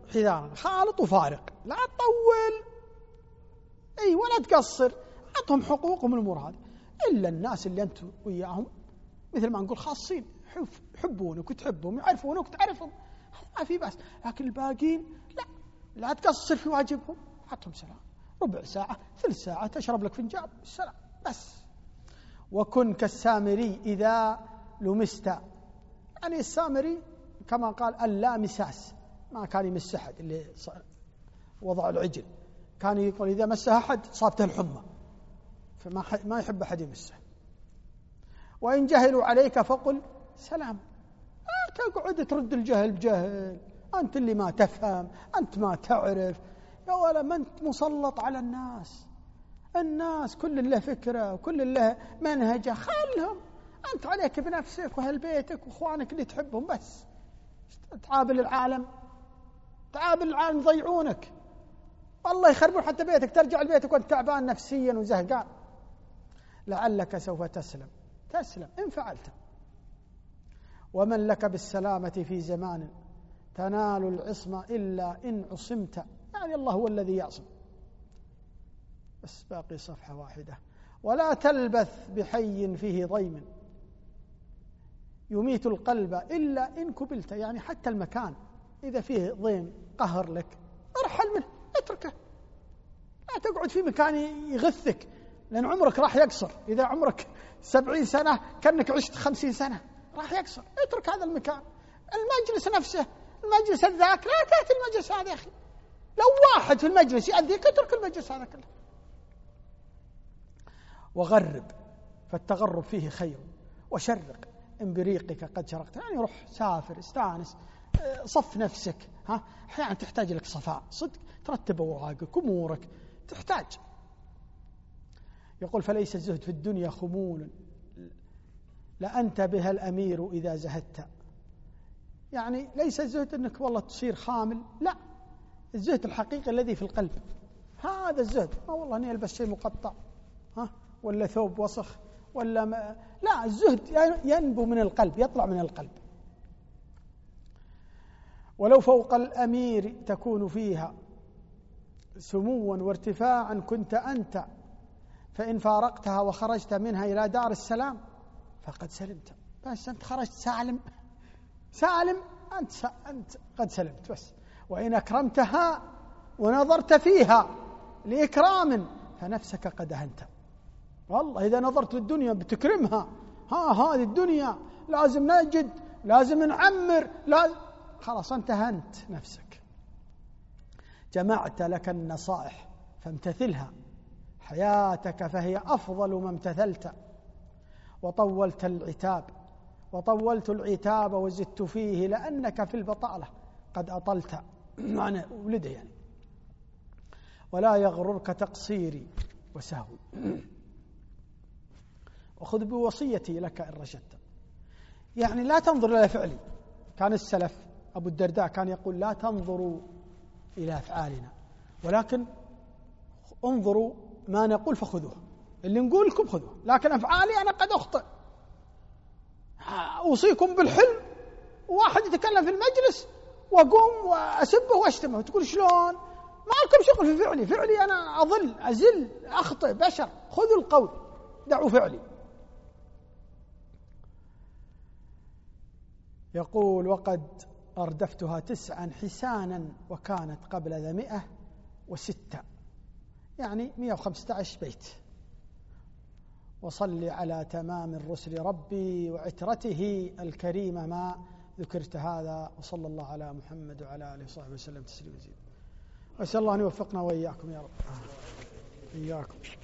حذارا، خالط وفارق، لا تطول أي ولا تقصر، عطهم حقوقهم الأمور هذه. إلا الناس اللي أنت وياهم مثل ما نقول خاصين، يحبونك وتحبهم، يعرفونك وتعرفهم، ما في بس. لكن الباقين لا، لا تقصر في واجبهم، عطهم سلام، ربع ساعة ثلث ساعة تشرب لك فنجان السلام بس. وكن كالسامري إذا لمست، يعني السامري كما قال اللامساس، ما كان يمس أحد، اللي وضع العجل كان يقول إذا مسها أحد صابته الحمى، فما ما يحب أحد يمسه. وإن جهلوا عليك فقل سلام، لا تقعد ترد الجهل بجهل، أنت اللي ما تفهم، أنت ما تعرف يا ولا، ما أنت مسلط على الناس، الناس كل له فكرة وكل له منهجة، خلهم، أنت عليك بنفسك وأهل بيتك وإخوانك اللي تحبهم بس. تعابل العالم، تعابل العالم يضيعونك، والله يخربون حتى بيتك، ترجع لبيتك وأنت تعبان نفسيا وزهقان. لعلك سوف تسلم، تسلم إن فعلت. ومن لك بالسلامة في زمان تنال العصمة إلا إن عصمت، يعني الله هو الذي يعصم. بس باقي صفحة واحدة. ولا تلبث بحي فيه ضيم يميت القلب إلا إن كبلت، يعني حتى المكان إذا فيه ضيم قهر لك ارحل منه، اتركه، لا تقعد في مكان يغثك، لأن عمرك راح يقصر. إذا عمرك سبعين سنة كأنك عشت خمسين سنة، راح يقصر، اترك هذا المكان. المجلس نفسه، المجلس الذاك لا تأتي المجلس هذا يا أخي، لو واحد في المجلس يأذيك اترك المجلس هذا كله. وغرب فالتغرب فيه خير، وشرق إن بريقك قد شرقت، يعني روح سافر استانس، صف نفسك، ها أحيانا تحتاج لك صفاء صدق، ترتب أوراقك أمورك تحتاج. يقول فليس الزهد في الدنيا خمول لأنت بها الأمير إذا زهدت، يعني ليس الزهد أنك والله تصير خامل، لا، الزهد الحقيقي الذي في القلب، هذا الزهد. ما والله أني ألبس شيء مقطع، ها ولا ثوب وسخ ولا ما... لا، الزهد ينبو من القلب، يطلع من القلب. ولو فوق الأمير تكون فيها سموا وارتفاعا كنت أنت، فإن فارقتها وخرجت منها إلى دار السلام فقد سلمت. بس أنت خرجت سالم سالم، أنت, س... أنت قد سلمت بس. وإن أكرمتها ونظرت فيها لإكرام فنفسك قد أهنت. والله إذا نظرت للدنيا بتكرمها، ها هذه الدنيا لازم نجد، لازم نعمر، لازم، خلاص أنت هنت نفسك. جمعت لك النصائح فامتثلها، حياتك فهي أفضل ما امتثلت. وطولت العتاب وطولت العتاب وزدت فيه، لأنك في البطالة قد أطلت، معنى ولده يعني. ولا يغررك تقصيري وسهوي، وخذ بوصيتي لك إن رشدت، يعني لا تنظر إلى فعلي. كان السلف أبو الدرداء كان يقول لا تنظروا إلى أفعالنا ولكن انظروا ما نقول فخذوه، اللي نقول لكم خذوه، لكن أفعالي أنا قد أخطئ. أوصيكم بالحلم، واحد يتكلم في المجلس وأقوم وأسبه وأشتمه، تقول شلون؟ ما لكم شغل في فعلي، فعلي أنا أضل أزل أخطئ بشر، خذوا القول دعوا فعلي. يقول وقد أردفتها تسعا حسانا وكانت قبل ذا مئة وستة، يعني مئة وخمسة عشر بيت. وصل على تمام الرسل ربي وعترته الكريمة ما ذكرت هذا، وصلى الله على محمد وعلى آله وصحبه وسلم تسليما مزيدا. وأسأل الله أن يوفقنا وإياكم يا رب. إياكم.